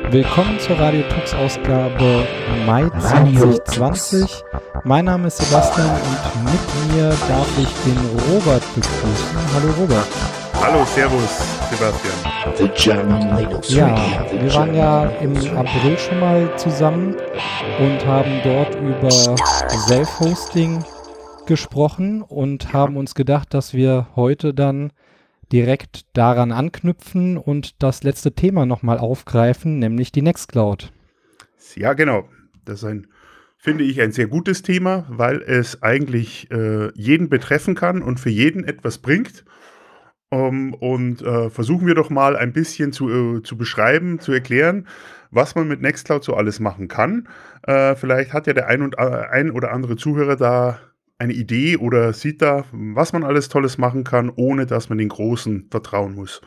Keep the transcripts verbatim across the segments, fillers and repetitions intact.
Willkommen zur Radio Tux Ausgabe Mai zwanzig zwanzig. Mein Name ist Sebastian und mit mir darf ich den Robert begrüßen. Hallo Robert. Hallo, servus Sebastian. Ja, wir waren ja im April schon mal zusammen und haben dort über Self-Hosting gesprochen und haben uns gedacht, dass wir heute dann direkt daran anknüpfen und das letzte Thema nochmal aufgreifen, nämlich die Nextcloud. Ja, genau. Das ist ein, finde ich, ein sehr gutes Thema, weil es eigentlich äh, jeden betreffen kann und für jeden etwas bringt. Um, und äh, versuchen wir doch mal ein bisschen zu, äh, zu beschreiben, zu erklären, was man mit Nextcloud so alles machen kann. Äh, vielleicht hat ja der ein, und, äh, ein oder andere Zuhörer da eine Idee oder sieht da, was man alles Tolles machen kann, ohne dass man den Großen vertrauen muss.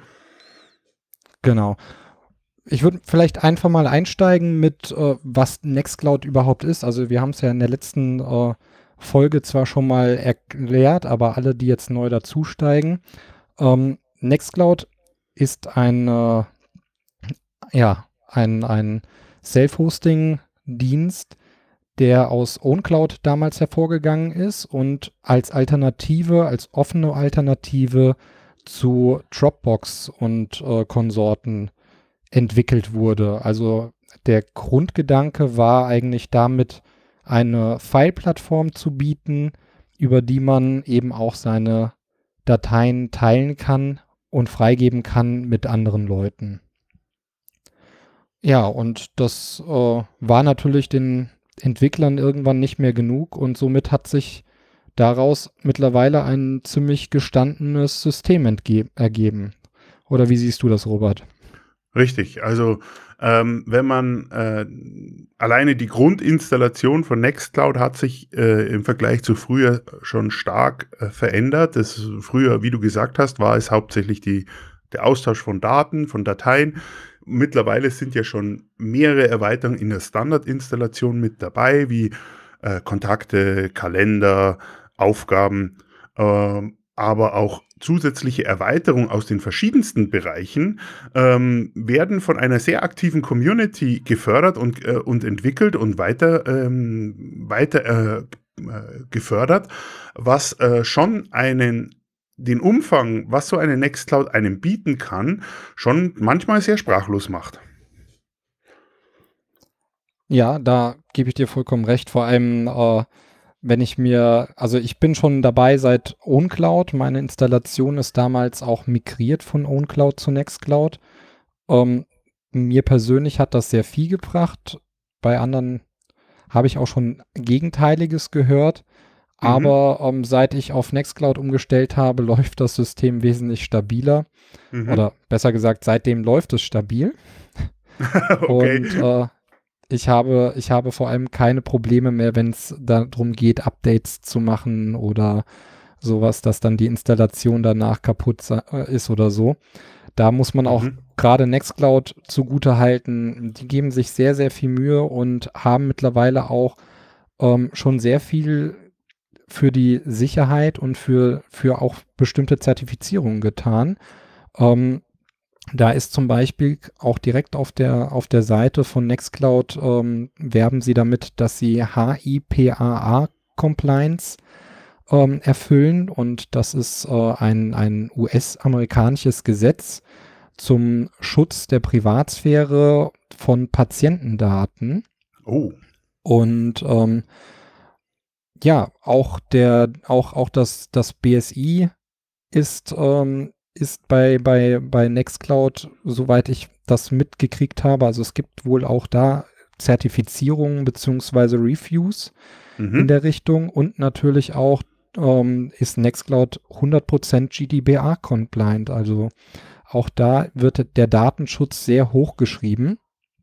Genau. Ich würde vielleicht einfach mal einsteigen mit, äh, was Nextcloud überhaupt ist. Also wir haben es ja in der letzten äh, Folge zwar schon mal erklärt, aber alle, die jetzt neu dazusteigen, ähm, Nextcloud ist ein, äh, ja, ein, ein Self-Hosting-Dienst, der aus OwnCloud damals hervorgegangen ist und als Alternative, als offene Alternative zu Dropbox und äh, Konsorten entwickelt wurde. Also der Grundgedanke war eigentlich damit, eine File-Plattform zu bieten, über die man eben auch seine Dateien teilen kann und freigeben kann mit anderen Leuten. Ja, und das äh, war natürlich den Entwicklern irgendwann nicht mehr genug und somit hat sich daraus mittlerweile ein ziemlich gestandenes System entge- ergeben. Oder wie siehst du das, Robert? Richtig, also ähm, wenn man äh, alleine die Grundinstallation von Nextcloud hat sich äh, im Vergleich zu früher schon stark äh, verändert. Das früher, wie du gesagt hast, war es hauptsächlich die, der Austausch von Daten, von Dateien. Mittlerweile sind ja schon mehrere Erweiterungen in der Standardinstallation mit dabei, wie äh, Kontakte, Kalender, Aufgaben, ähm, aber auch zusätzliche Erweiterungen aus den verschiedensten Bereichen ähm, werden von einer sehr aktiven Community gefördert und, äh, und entwickelt und weiter, ähm, weiter äh, äh, gefördert, was äh, schon einen den Umfang, was so eine Nextcloud einem bieten kann, schon manchmal sehr sprachlos macht. Ja, da gebe ich dir vollkommen recht. Vor allem, äh, wenn ich mir, also ich bin schon dabei seit OwnCloud. Meine Installation ist damals auch migriert von OwnCloud zu Nextcloud. Ähm, mir persönlich hat das sehr viel gebracht. Bei anderen habe ich auch schon Gegenteiliges gehört. Mhm. Aber ähm, seit ich auf Nextcloud umgestellt habe, läuft das System wesentlich stabiler. Mhm. Oder besser gesagt, seitdem läuft es stabil. Okay. Und äh, ich habe, ich habe vor allem keine Probleme mehr, wenn es darum geht, Updates zu machen oder sowas, dass dann die Installation danach kaputt se- äh, ist oder so. Da muss man auch Mhm. gerade Nextcloud zugute halten. Die geben sich sehr, sehr viel Mühe und haben mittlerweile auch ähm, schon sehr viel für die Sicherheit und für, für auch bestimmte Zertifizierungen getan. Ähm, da ist zum Beispiel auch direkt auf der, auf der Seite von Nextcloud ähm, werben sie damit, dass sie H I P A A-Compliance ähm, erfüllen und das ist äh, ein, ein U S-amerikanisches Gesetz zum Schutz der Privatsphäre von Patientendaten. Oh. Und ähm, ja, auch der, auch, auch das, das B S I ist, ähm, ist bei, bei, bei Nextcloud, soweit ich das mitgekriegt habe, also es gibt wohl auch da Zertifizierungen beziehungsweise Reviews in Mhm. der Richtung und natürlich auch ähm, ist Nextcloud hundert Prozent G D B R-compliant, also auch da wird der Datenschutz sehr hoch geschrieben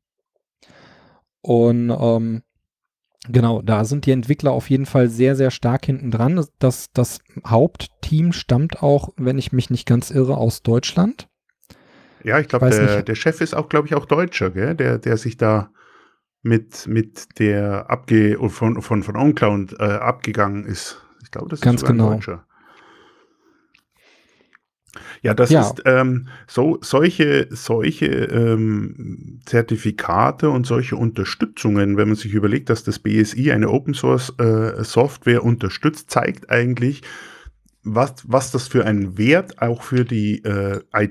und ähm, genau, da sind die Entwickler auf jeden Fall sehr, sehr stark hinten dran. Das, das Hauptteam stammt auch, wenn ich mich nicht ganz irre, aus Deutschland. Ja, ich Ich glaube, weiß nicht, der, der Chef ist auch, glaube ich, auch Deutscher, gell? Der, der sich da mit, mit der abge von, von, von OwnCloud äh, abgegangen ist. Ich glaube, das ist ganz sogar ein genau. Deutscher. Ja, das Ja, ist, ähm, so solche solche, ähm, Zertifikate und solche Unterstützungen, wenn man sich überlegt, dass das B S I eine Open Source, äh, Software unterstützt, zeigt eigentlich, was was das für einen Wert auch für die, äh, I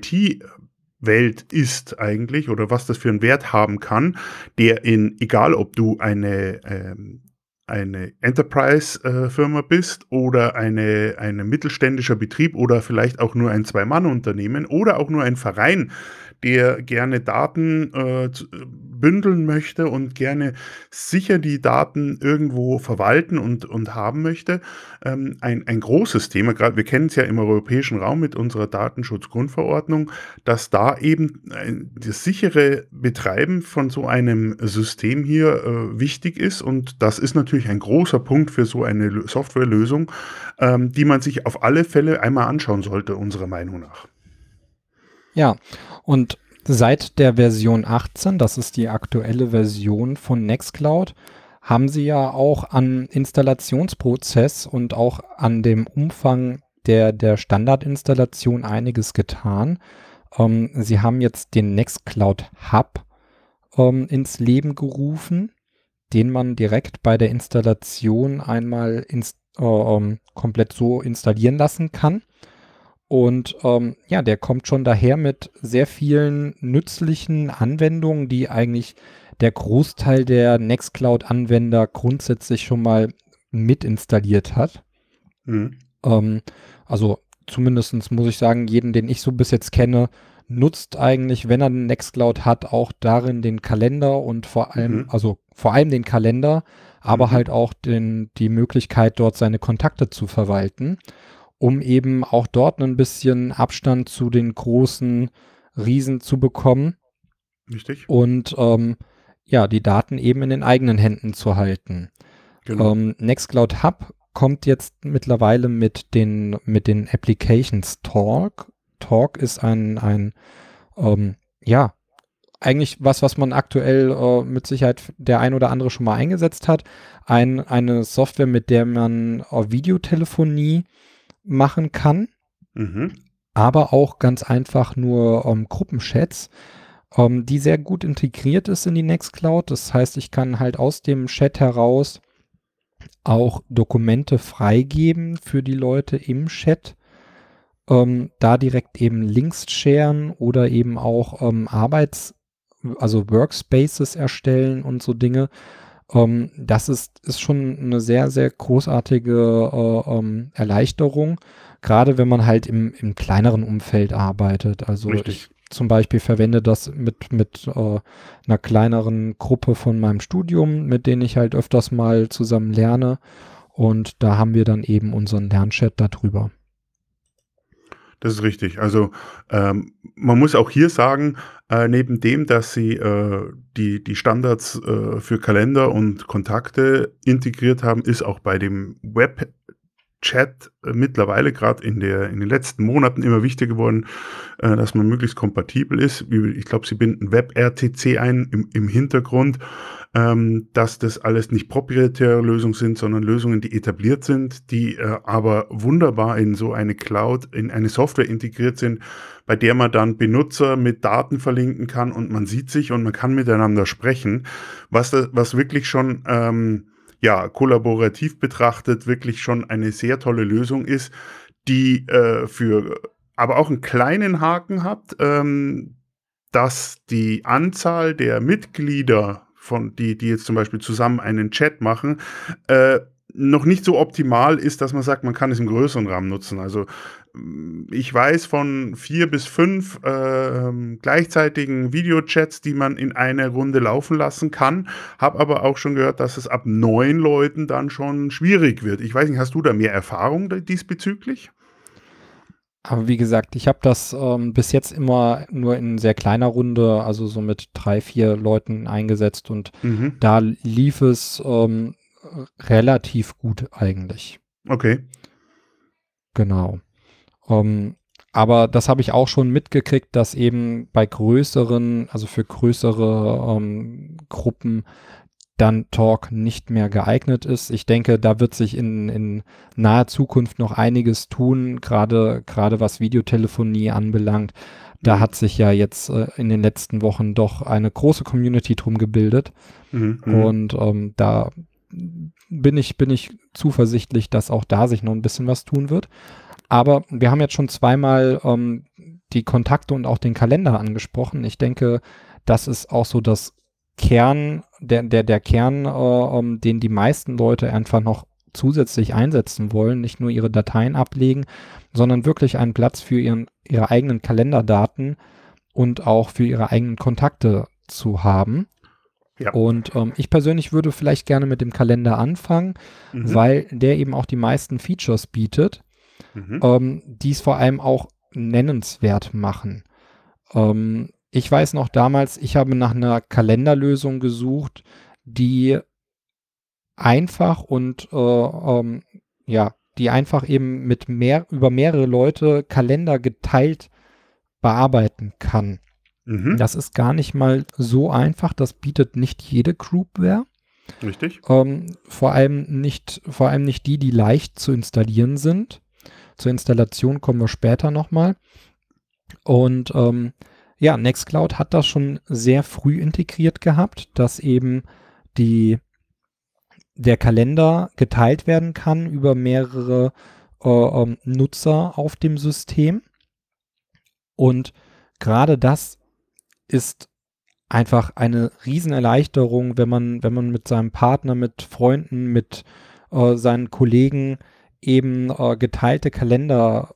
T-Welt ist eigentlich oder was das für einen Wert haben kann, der in egal ob du eine, ähm eine Enterprise, äh, Firma bist oder eine eine mittelständischer Betrieb oder vielleicht auch nur ein Zwei-Mann-Unternehmen oder auch nur ein Verein, der gerne Daten, äh, z äh, bündeln möchte und gerne sicher die Daten irgendwo verwalten und und haben möchte. Ähm, ein ein großes Thema, grad wir kennen es ja im europäischen Raum mit unserer Datenschutzgrundverordnung, dass da eben ein das sichere Betreiben von so einem System hier, äh, wichtig ist und das ist natürlich ein großer Punkt für so eine Lö Softwarelösung, ähm, die man sich auf alle Fälle einmal anschauen sollte, unserer Meinung nach. ja. Und seit der Version achtzehn, das ist die aktuelle Version von Nextcloud, haben sie ja auch an Installationsprozess und auch an dem Umfang der, der Standardinstallation einiges getan. Ähm, sie haben jetzt den Nextcloud Hub ähm, ins Leben gerufen, den man direkt bei der Installation einmal ins, äh, ähm, komplett so installieren lassen kann. Und ähm, ja, der kommt schon daher mit sehr vielen nützlichen Anwendungen, die eigentlich der Großteil der Nextcloud-Anwender grundsätzlich schon mal mit installiert hat. Mhm. Ähm, also zumindestens muss ich sagen, jeden, den ich so bis jetzt kenne, nutzt eigentlich, wenn er einen Nextcloud hat, auch darin den Kalender und vor allem, Mhm. also vor allem den Kalender, aber Mhm. halt auch den, die Möglichkeit, dort seine Kontakte zu verwalten, um eben auch dort ein bisschen Abstand zu den großen Riesen zu bekommen Richtig, und ähm, ja, die Daten eben in den eigenen Händen zu halten. genau. Ähm, Nextcloud Hub kommt jetzt mittlerweile mit den, mit den Applications Talk. Talk ist ein, ein ähm, ja, eigentlich was, was man aktuell äh, mit Sicherheit der ein oder andere schon mal eingesetzt hat. Ein, eine Software, mit der man äh, Videotelefonie machen kann, Mhm. aber auch ganz einfach nur ähm, Gruppenchats, ähm, die sehr gut integriert ist in die Nextcloud. Das heißt, ich kann halt aus dem Chat heraus auch Dokumente freigeben für die Leute im Chat, ähm, da direkt eben Links sharen oder eben auch ähm, Arbeits-, also Workspaces erstellen und so Dinge. Ähm, das ist, ist schon eine sehr, sehr großartige äh, ähm, Erleichterung, gerade wenn man halt im, im kleineren Umfeld arbeitet. Also Richtig. ich zum Beispiel verwende das mit, mit äh, einer kleineren Gruppe von meinem Studium, mit denen ich halt öfters mal zusammen lerne. Und da haben wir dann eben unseren Lernchat darüber. Das ist richtig. Also, ähm, man muss auch hier sagen, äh, neben dem, dass sie, äh, die die Standards, äh, für Kalender und Kontakte integriert haben, ist auch bei dem Web Chat, äh, mittlerweile gerade in der in den letzten Monaten immer wichtiger geworden, äh, dass man möglichst kompatibel ist. Wie ich glaube, sie binden WebRTC ein im im Hintergrund, ähm, dass das alles nicht proprietäre Lösungen sind, sondern Lösungen, die etabliert sind, die, äh, aber wunderbar in so eine Cloud, in eine Software integriert sind, bei der man dann Benutzer mit Daten verlinken kann und man sieht sich und man kann miteinander sprechen, was da was wirklich schon, ähm ja, kollaborativ betrachtet wirklich schon eine sehr tolle Lösung ist, die, äh, für aber auch einen kleinen Haken hat, ähm, dass die Anzahl der Mitglieder von die die jetzt zum Beispiel zusammen einen Chat machen, äh, noch nicht so optimal ist, dass man sagt, man kann es im größeren Rahmen nutzen. Also, hm, ich weiß von vier bis fünf ähm, gleichzeitigen Videochats, die man in einer Runde laufen lassen kann, habe aber auch schon gehört, dass es ab neun Leuten dann schon schwierig wird. Ich weiß nicht, hast du da mehr Erfahrung d diesbezüglich? Aber wie gesagt, ich habe das ähm, bis jetzt immer nur in sehr kleiner Runde, also so mit drei, vier Leuten eingesetzt und Mhm, da lief es ähm, relativ gut eigentlich. okay. Genau. Ähm, aber das habe ich auch schon mitgekriegt, dass eben bei größeren, also für größere ähm, Gruppen dann Talk nicht mehr geeignet ist. Ich denke, da wird sich in, in naher Zukunft noch einiges tun, gerade gerade was Videotelefonie anbelangt. Da Mhm. hat sich ja jetzt äh, in den letzten Wochen doch eine große Community drum gebildet. Mhm. Mhm. Und ähm, da bin ich, bin ich zuversichtlich, dass auch da sich noch ein bisschen was tun wird. Aber wir haben jetzt schon zweimal ähm, die Kontakte und auch den Kalender angesprochen. Ich denke, das ist auch so das Kern, der, der, der Kern, äh, ähm, den die meisten Leute einfach noch zusätzlich einsetzen wollen, nicht nur ihre Dateien ablegen, sondern wirklich einen Platz für ihren, ihre eigenen Kalenderdaten und auch für ihre eigenen Kontakte zu haben. Ja. Und ähm, ich persönlich würde vielleicht gerne mit dem Kalender anfangen, Mhm. weil der eben auch die meisten Features bietet, Mhm. ähm, die es vor allem auch nennenswert machen. Ähm, ich weiß noch damals, ich habe nach einer Kalenderlösung gesucht, die einfach und äh, ähm, ja, die einfach eben mit mehr über mehrere Leute Kalender geteilt bearbeiten kann. Mhm. Das ist gar nicht mal so einfach. Das bietet nicht jede Groupware. Richtig. Ähm, vor allem nicht, vor allem nicht die, die leicht zu installieren sind. Zur Installation kommen wir später nochmal. Und ähm, ja, Nextcloud hat das schon sehr früh integriert gehabt, dass eben die, der Kalender geteilt werden kann über mehrere äh, ähm, Nutzer auf dem System. Und gerade das ist einfach eine Riesenerleichterung, wenn man, wenn man mit seinem Partner, mit Freunden, mit äh, seinen Kollegen eben äh, geteilte Kalender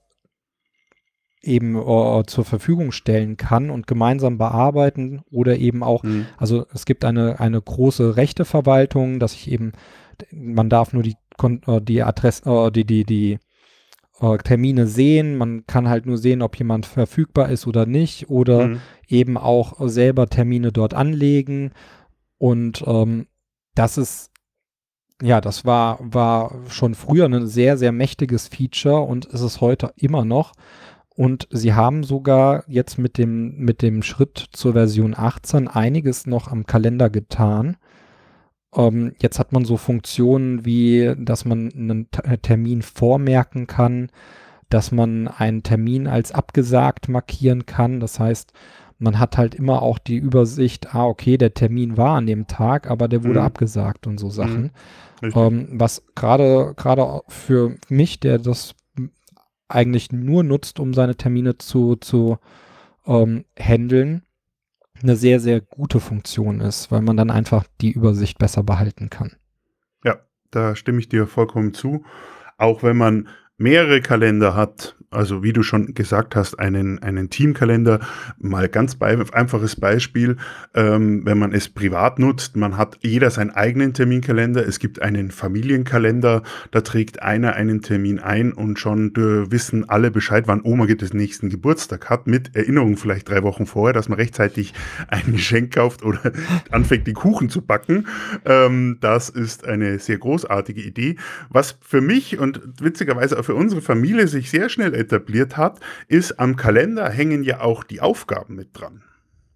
eben äh, zur Verfügung stellen kann und gemeinsam bearbeiten oder eben auch, Mhm. also es gibt eine, eine große Rechteverwaltung, dass ich eben, man darf nur die, Kon- äh, die Adresse, äh, die, die, die äh, Termine sehen, man kann halt nur sehen, ob jemand verfügbar ist oder nicht oder Mhm. eben auch selber Termine dort anlegen und ähm, das ist ja, das war, war schon früher ein sehr, sehr mächtiges Feature und ist es heute immer noch. Und sie haben sogar jetzt mit dem, mit dem Schritt zur Version achtzehn einiges noch am Kalender getan. Ähm, jetzt hat man so Funktionen wie, dass man einen T- äh, Termin vormerken kann, dass man einen Termin als abgesagt markieren kann. Das heißt, man hat halt immer auch die Übersicht, ah, okay, der Termin war an dem Tag, aber der wurde Mhm. abgesagt und so Mhm. Sachen. Richtig. Ähm, was gerade gerade für mich, der das eigentlich nur nutzt, um seine Termine zu, zu ähm, handeln, eine sehr, sehr gute Funktion ist, weil man dann einfach die Übersicht besser behalten kann. Ja, da stimme ich dir vollkommen zu. Auch wenn man mehrere Kalender hat, also wie du schon gesagt hast, einen, einen Teamkalender, mal ganz bei, einfaches Beispiel, ähm, wenn man es privat nutzt, man hat jeder seinen eigenen Terminkalender, es gibt einen Familienkalender, da trägt einer einen Termin ein und schon äh, wissen alle Bescheid, wann Oma des nächsten Geburtstag hat, mit Erinnerung vielleicht drei Wochen vorher, dass man rechtzeitig ein Geschenk kauft oder anfängt, den Kuchen zu backen. Ähm, das ist eine sehr großartige Idee. Was für mich und witzigerweise auch für unsere Familie sich sehr schnell etabliert hat, ist, am Kalender hängen ja auch die Aufgaben mit dran.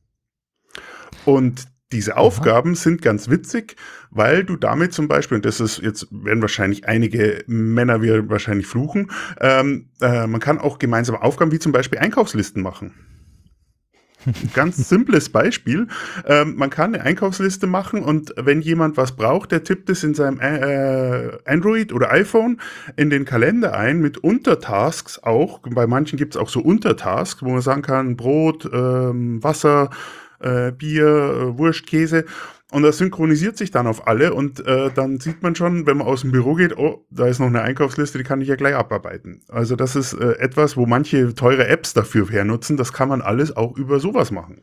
Und diese Aha. Aufgaben sind ganz witzig, weil du damit zum Beispiel, und das ist jetzt, werden wahrscheinlich einige Männer wir wahrscheinlich fluchen, ähm, äh, man kann auch gemeinsame Aufgaben wie zum Beispiel Einkaufslisten machen. Ganz simples Beispiel. Ähm, man kann eine Einkaufsliste machen und wenn jemand was braucht, der tippt es in seinem äh, Android oder iPhone in den Kalender ein mit Untertasks auch. Bei manchen gibt es auch so Untertasks, wo man sagen kann, Brot, ähm, Wasser, äh, Bier, äh, Wurst, Käse. Und das synchronisiert sich dann auf alle und äh, dann sieht man schon, wenn man aus dem Büro geht, oh, da ist noch eine Einkaufsliste, die kann ich ja gleich abarbeiten. Also das ist äh, etwas, wo manche teure Apps dafür hernutzen. Das kann man alles auch über sowas machen.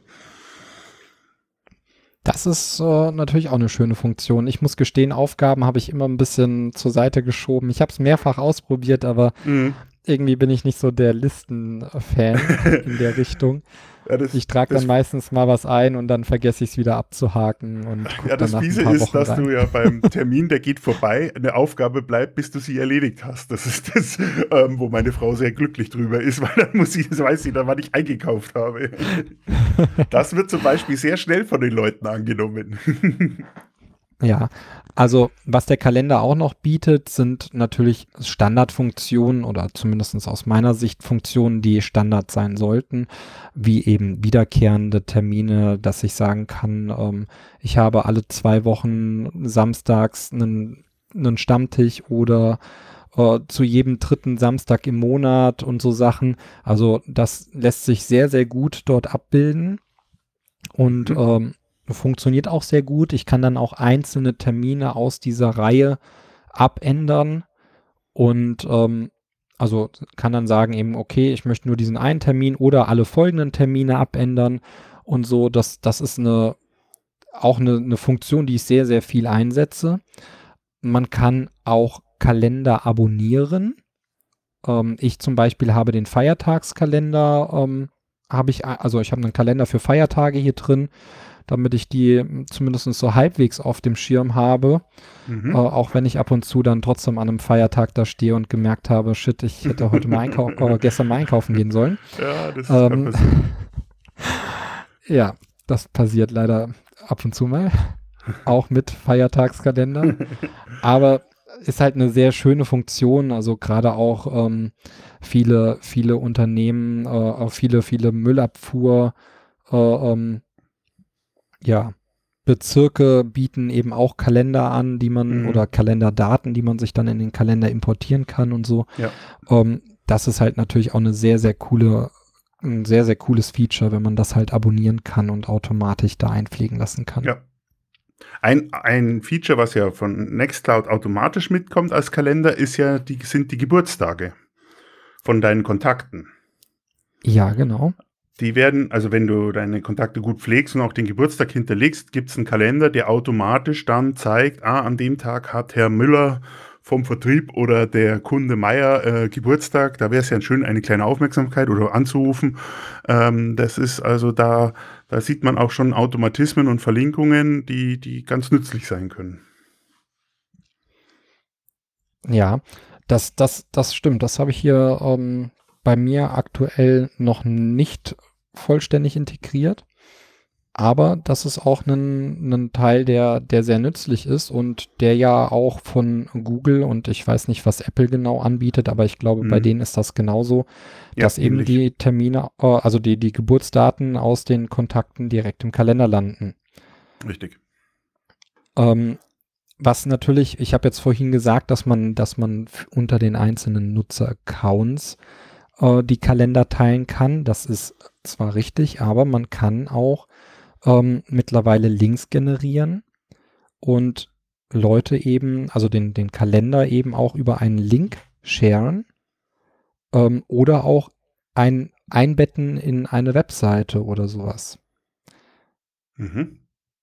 Das ist äh, natürlich auch eine schöne Funktion. Ich muss gestehen, Aufgaben habe ich immer ein bisschen zur Seite geschoben. Ich habe es mehrfach ausprobiert, aber Mhm. irgendwie bin ich nicht so der Listen-Fan in der Richtung. Ja, das, Ich trage dann das, meistens mal was ein und dann vergesse ich es wieder abzuhaken und gucke ja, dann das nach ein Fiese paar ist, Wochen dass rein. du ja beim Termin, der geht vorbei, eine Aufgabe bleibt, bis du sie erledigt hast. Das ist das, ähm, wo meine Frau sehr glücklich drüber ist, weil dann muss sie, das weiß sie dann, wann ich eingekauft habe. Das wird zum Beispiel sehr schnell von den Leuten angenommen. Ja, also was der Kalender auch noch bietet, sind natürlich Standardfunktionen oder zumindest aus meiner Sicht Funktionen, die Standard sein sollten, wie eben wiederkehrende Termine, dass ich sagen kann, ähm, ich habe alle zwei Wochen samstags einen, einen Stammtisch oder äh, zu jedem dritten Samstag im Monat und so Sachen. Also das lässt sich sehr, sehr gut dort abbilden. Und Mhm. ähm, funktioniert auch sehr gut. Ich kann dann auch einzelne Termine aus dieser Reihe abändern und ähm, also kann dann sagen eben, okay, ich möchte nur diesen einen Termin oder alle folgenden Termine abändern und so. Das, das ist eine, auch eine, eine Funktion, die ich sehr, sehr viel einsetze. Man kann auch Kalender abonnieren. Ähm, ich zum Beispiel habe den Feiertagskalender, ähm, habe ich, also ich habe einen Kalender für Feiertage hier drin, damit ich die zumindest so halbwegs auf dem Schirm habe. Äh, Mhm. auch wenn ich ab und zu dann trotzdem an einem Feiertag da stehe und gemerkt habe, shit, ich hätte heute mal einkaufen, äh, gestern mal einkaufen gehen sollen. Ja, das kann Ähm, passieren. ja, das passiert leider ab und zu mal, auch mit Feiertagskalender. Aber ist halt eine sehr schöne Funktion, also gerade auch ähm, viele, viele Unternehmen, äh, auch viele, viele Müllabfuhr, äh, ähm, ja, Bezirke bieten eben auch Kalender an, die man oder Mhm. Kalenderdaten, die man sich dann in den Kalender importieren kann und so. Ja, Ähm, das ist halt natürlich auch eine sehr, sehr coole, ein sehr, sehr cooles Feature, wenn man das halt abonnieren kann und automatisch da einpflegen lassen kann. ja. Ein ein Feature, was ja von Nextcloud automatisch mitkommt als Kalender, ist ja die sind die Geburtstage von deinen Kontakten. Ja, genau. Die werden also, wenn du deine Kontakte gut pflegst und auch den Geburtstag hinterlegst, gibt's 'n Kalender, der automatisch dann zeigt: „Ah, an dem Tag hat Herr Müller vom Vertrieb oder der Kunde Meier, äh, Geburtstag.“ Da wär's ja schön, eine kleine Aufmerksamkeit oder anzurufen. Ähm, das ist also da da sieht man auch schon Automatismen und Verlinkungen, die die ganz nützlich sein können. Ja, das, das, das stimmt. Das habe ich hier ähm, bei mir aktuell noch nicht vollständig integriert. Aber das ist auch ein, ein Teil, der, der sehr nützlich ist und der ja auch von Google und ich weiß nicht, was Apple genau anbietet, aber ich glaube, bei Mhm. denen ist das genauso, Ja, dass eben ähnlich. die Termine, äh, also die, die Geburtsdaten aus den Kontakten direkt im Kalender landen. Richtig. Ähm, was natürlich, ich habe jetzt vorhin gesagt, dass man, dass man f- unter den einzelnen Nutzer-Accounts äh, die Kalender teilen kann. Das ist zwar richtig, aber man kann auch ähm, mittlerweile Links generieren und Leute eben, also den, den Kalender eben auch über einen Link sharen ähm, oder auch ein, einbetten in eine Webseite oder sowas. Mhm.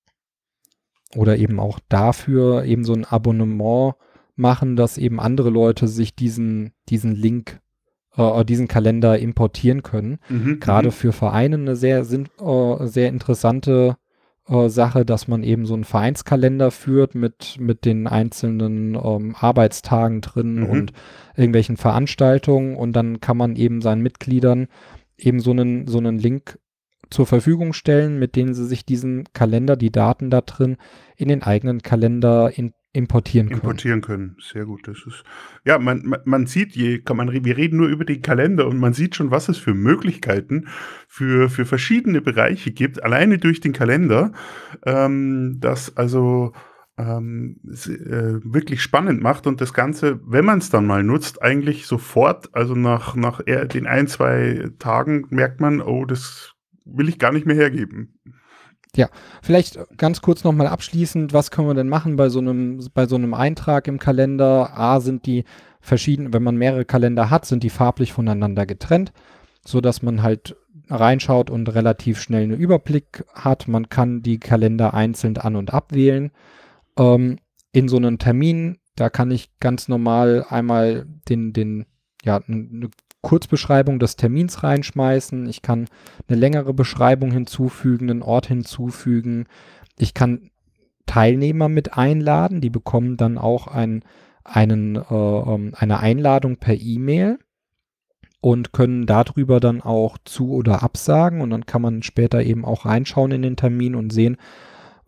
Oder eben auch dafür eben so ein Abonnement machen, dass eben andere Leute sich diesen, diesen Link, äh, diesen Kalender importieren können. Mhm, Gerade mhm. für Vereine eine sehr, sinn- äh, sehr interessante äh, Sache, dass man eben so einen Vereinskalender führt mit, mit den einzelnen ähm, Arbeitstagen drin und Mhm. irgendwelchen Veranstaltungen und dann kann man eben seinen Mitgliedern eben so einen, so einen Link zur Verfügung stellen, mit denen sie sich diesen Kalender, die Daten da drin, in den eigenen Kalender in, importieren können. Importieren können. Sehr gut. Das ist ja, man man man sieht, je kann man re wir reden nur über den Kalender und man sieht schon, was es für Möglichkeiten für für verschiedene Bereiche gibt, alleine durch den Kalender, ähm, das also, ähm, s äh, wirklich spannend macht und das Ganze, wenn man es dann mal nutzt, eigentlich sofort, also nach nach eher den ein zwei Tagen merkt man: „Oh, das will ich gar nicht mehr hergeben.“ Ja, vielleicht ganz kurz nochmal abschließend, was können wir denn machen bei so einem, bei so einem Eintrag im Kalender? A, sind die verschieden, wenn man mehrere Kalender hat, sind die farblich voneinander getrennt, so dass man halt reinschaut und relativ schnell einen Überblick hat. Man kann die Kalender einzeln an- und abwählen. Ähm, in so einen Termin, da kann ich ganz normal einmal den, den, ja, eine Kurzbeschreibung des Termins reinschmeißen. Ich kann eine längere Beschreibung hinzufügen, einen Ort hinzufügen. Ich kann Teilnehmer mit einladen, die bekommen dann auch ein, einen, äh, ähm, eine Einladung per E-Mail und können darüber dann auch zu oder absagen und dann kann man später eben auch reinschauen in den Termin und sehen,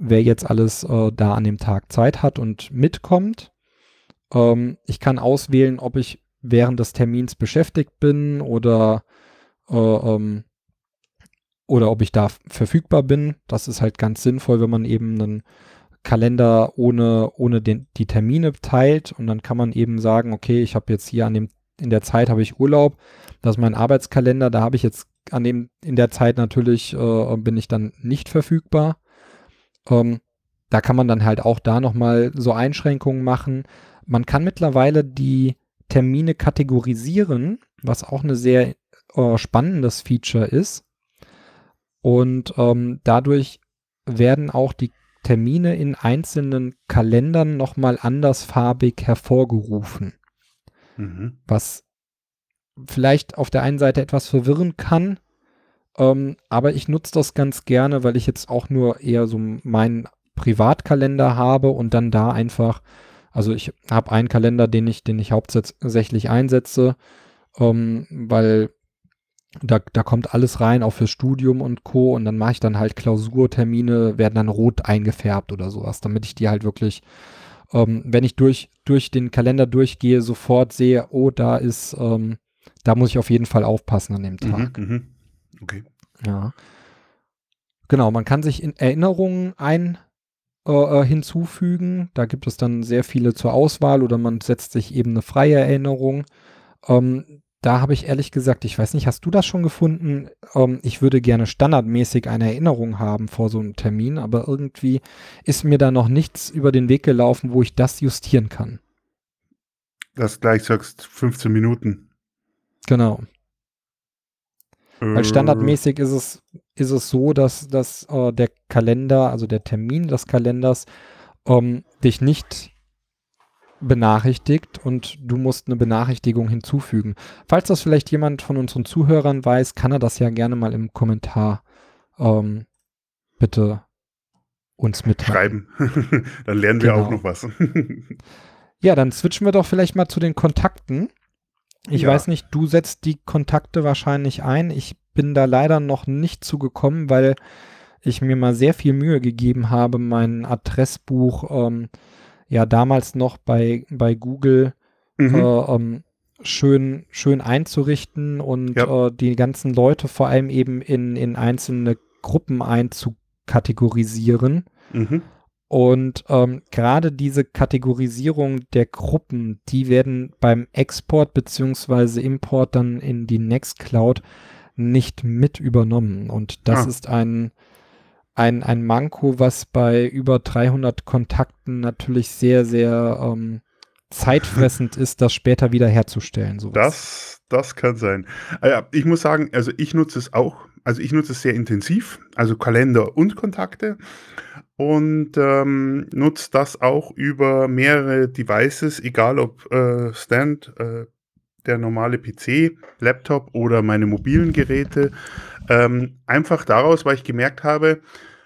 wer jetzt alles äh, da an dem Tag Zeit hat und mitkommt. Ähm, ich kann auswählen, ob ich während des Termins beschäftigt bin oder, äh, ähm, oder ob ich da f- verfügbar bin. Das ist halt ganz sinnvoll, wenn man eben einen Kalender ohne, ohne den, die Termine teilt und dann kann man eben sagen, okay, ich habe jetzt hier an dem, in der Zeit habe ich Urlaub, das ist mein Arbeitskalender, da habe ich jetzt an dem, in der Zeit natürlich, äh, bin ich dann nicht verfügbar. Ähm, Da kann man dann halt auch da nochmal so Einschränkungen machen. Man kann mittlerweile die Termine kategorisieren, was auch eine sehr äh, spannendes Feature ist. Und ähm, dadurch werden auch die Termine in einzelnen Kalendern nochmal andersfarbig hervorgerufen, Mhm. was vielleicht auf der einen Seite etwas verwirren kann, ähm, aber ich nutze das ganz gerne, weil ich jetzt auch nur eher so meinen Privatkalender habe und dann da einfach, also ich habe einen Kalender, den ich, den ich hauptsächlich einsetze, ähm, weil da, da kommt alles rein, auch fürs Studium und Co. Und dann mache ich dann halt Klausurtermine, werden dann rot eingefärbt oder sowas, damit ich die halt wirklich, ähm, wenn ich durch, durch den Kalender durchgehe, sofort sehe, oh, da ist, ähm, da muss ich auf jeden Fall aufpassen an dem Mhm. Tag. Mhm. Okay. Ja. Genau, man kann sich in Erinnerungen ein, äh, äh, hinzufügen. Da gibt es dann sehr viele zur Auswahl oder man setzt sich eben eine freie Erinnerung. Ähm, da habe ich ehrlich gesagt, ich weiß nicht, hast du das schon gefunden? Ähm, ich würde gerne standardmäßig eine Erinnerung haben vor so einem Termin, aber irgendwie ist mir da noch nichts über den Weg gelaufen, wo ich das justieren kann. Dass gleich sagst fünfzehn Minuten. Genau. Weil Äh, standardmäßig ist es, ist es so, dass, dass äh, der Kalender, also der Termin des Kalenders, ähm, dich nicht benachrichtigt und du musst eine Benachrichtigung hinzufügen. Falls das vielleicht jemand von unseren Zuhörern weiß, kann er das ja gerne mal im Kommentar ähm, bitte uns mitteilen. schreiben. Dann lernen wir auch Genau. noch was. Ja, dann switchen wir doch vielleicht mal zu den Kontakten. Ich Ja. weiß nicht, du setzt die Kontakte wahrscheinlich ein. Ich bin da leider noch nicht zugekommen, weil ich mir mal sehr viel Mühe gegeben habe, mein Adressbuch ähm, ja damals noch bei, bei Google äh, Mhm. ähm, schön, schön einzurichten und Ja. äh, die ganzen Leute vor allem eben in, in einzelne Gruppen einzukategorisieren. Mhm. Und ähm, gerade diese Kategorisierung der Gruppen, die werden beim Export beziehungsweise Import dann in die Nextcloud nicht mit übernommen. Und das Ah. ist ein, ein, ein Manko, was bei über dreihundert Kontakten natürlich sehr, sehr ähm, zeitfressend ist, das später wieder herzustellen, sowas. Das das kann sein. Ah ja, ich muss sagen, also ich nutze es auch. Also, ich nutze es sehr intensiv, also Kalender und Kontakte und, ähm, nutze das auch über mehrere Devices, egal ob, äh, Stand, äh, der normale P C, Laptop oder meine mobilen Geräte. Ähm, einfach daraus, weil ich gemerkt habe,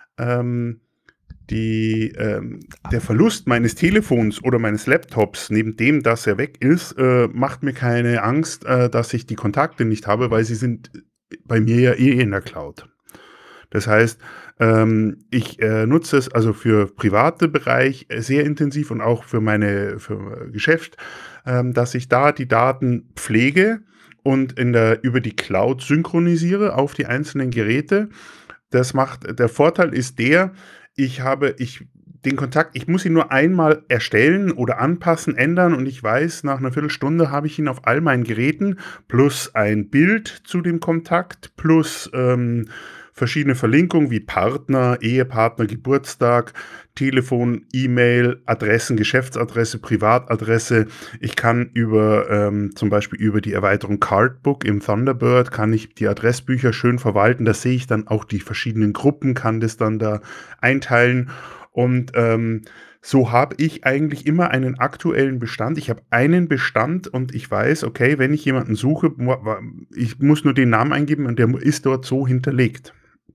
ähm die, ähm, der Verlust meines Telefons oder meines Laptops, neben dem, dass er weg ist, äh, macht mir keine Angst, äh, dass ich die Kontakte nicht habe, weil sie sind bei mir ja eh in der Cloud. Das heißt, ähm, ich, äh, nutze es also für private Bereich äh, sehr intensiv und auch für meine für Geschäft, ähm, dass ich da die Daten pflege und in der über die Cloud synchronisiere auf die einzelnen Geräte. Das macht der Vorteil ist der, ich habe ich den Kontakt ich muss ihn nur einmal erstellen oder anpassen, ändern und ich weiß, nach einer Viertelstunde habe ich ihn auf all meinen Geräten plus ein Bild zu dem Kontakt plus, ähm, verschiedene Verlinkungen wie Partner, Ehepartner, Geburtstag, Telefon, E-Mail, Adressen, Geschäftsadresse, Privatadresse. Ich kann über, ähm zum Beispiel über die Erweiterung Cardbook im Thunderbird kann ich die Adressbücher schön verwalten. Da sehe ich dann auch die verschiedenen Gruppen, kann das dann da einteilen und, ähm, so habe ich eigentlich immer einen aktuellen Bestand. Ich habe einen Bestand und ich weiß, okay, wenn ich jemanden suche, mo wa ich muss nur den Namen eingeben und der ist dort so hinterlegt.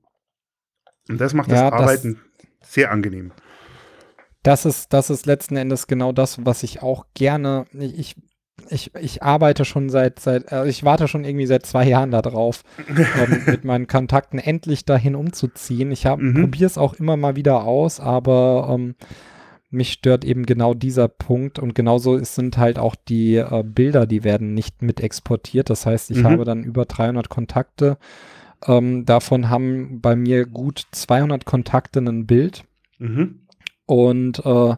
Und das macht das Ja, das, Arbeiten sehr angenehm. das ist, das ist letzten Endes genau das, was ich auch gerne, ich, Ich, ich arbeite schon seit, seit äh, ich warte schon irgendwie seit zwei Jahren da drauf, ähm, mit meinen Kontakten endlich dahin umzuziehen. Ich Mhm. probiere es auch immer mal wieder aus, aber ähm, mich stört eben genau dieser Punkt und genauso ist, sind halt auch die äh, Bilder, die werden nicht mit exportiert. Das heißt, ich habe Mhm. dann über dreihundert Kontakte. Ähm, davon haben bei mir gut zweihundert Kontakte ein Bild Mhm. und äh,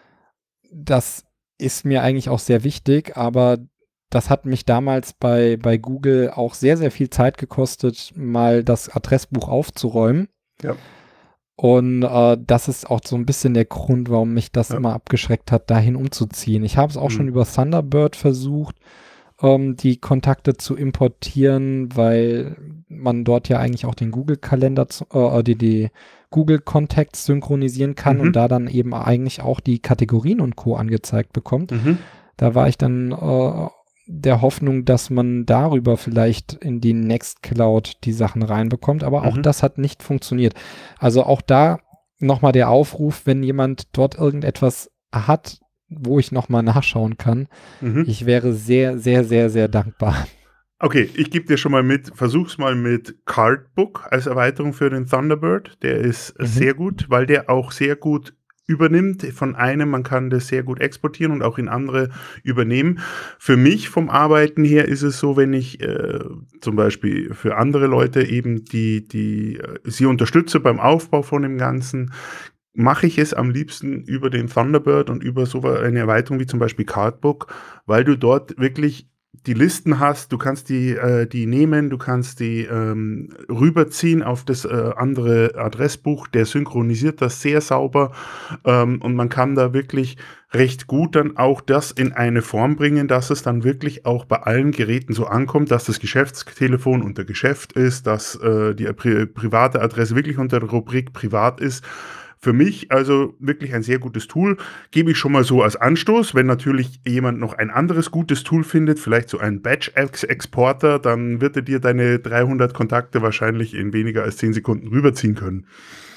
das ist mir eigentlich auch sehr wichtig, aber das hat mich damals bei, bei Google auch sehr, sehr viel Zeit gekostet, mal das Adressbuch aufzuräumen. Ja. Und äh, das ist auch so ein bisschen der Grund, warum mich das Ja. immer abgeschreckt hat, dahin umzuziehen. Ich habe es auch schon Mhm. über Thunderbird versucht, ähm, die Kontakte zu importieren, weil man dort ja eigentlich auch den Google-Kalender, zu- äh, die, die Google-Contacts synchronisieren kann und Mhm. da dann eben eigentlich auch die Kategorien und Co. angezeigt bekommt. Mhm. Da war ich dann äh, der Hoffnung, dass man darüber vielleicht in die Nextcloud die Sachen reinbekommt, aber auch Mhm. das hat nicht funktioniert. Also auch da nochmal der Aufruf, wenn jemand dort irgendetwas hat, wo ich nochmal nachschauen kann. Mhm. Ich wäre sehr, sehr, sehr, sehr dankbar. Okay, ich gebe dir schon mal mit, versuch's mal mit Cardbook als Erweiterung für den Thunderbird. Der ist Mhm. sehr gut, weil der auch sehr gut übernimmt von einem, man kann das sehr gut exportieren und auch in andere übernehmen. Für mich vom Arbeiten her ist es so, wenn ich äh, zum Beispiel für andere Leute eben die, die äh, sie unterstütze beim Aufbau von dem Ganzen, mache ich es am liebsten über den Thunderbird und über so eine Erweiterung wie zum Beispiel Cardbook, weil du dort wirklich die Listen hast, du kannst die, äh, die nehmen, du kannst die ähm, rüberziehen auf das äh, andere Adressbuch, der synchronisiert das sehr sauber ähm, und man kann da wirklich recht gut dann auch das in eine Form bringen, dass es dann wirklich auch bei allen Geräten so ankommt, dass das Geschäftstelefon unter Geschäft ist, dass äh, die pri private Adresse wirklich unter der Rubrik privat ist. Für mich also wirklich ein sehr gutes Tool. Gebe ich schon mal so als Anstoß. Wenn natürlich jemand noch ein anderes gutes Tool findet, vielleicht so ein Batch-Exporter, dann wird er dir deine dreihundert Kontakte wahrscheinlich in weniger als zehn Sekunden rüberziehen können.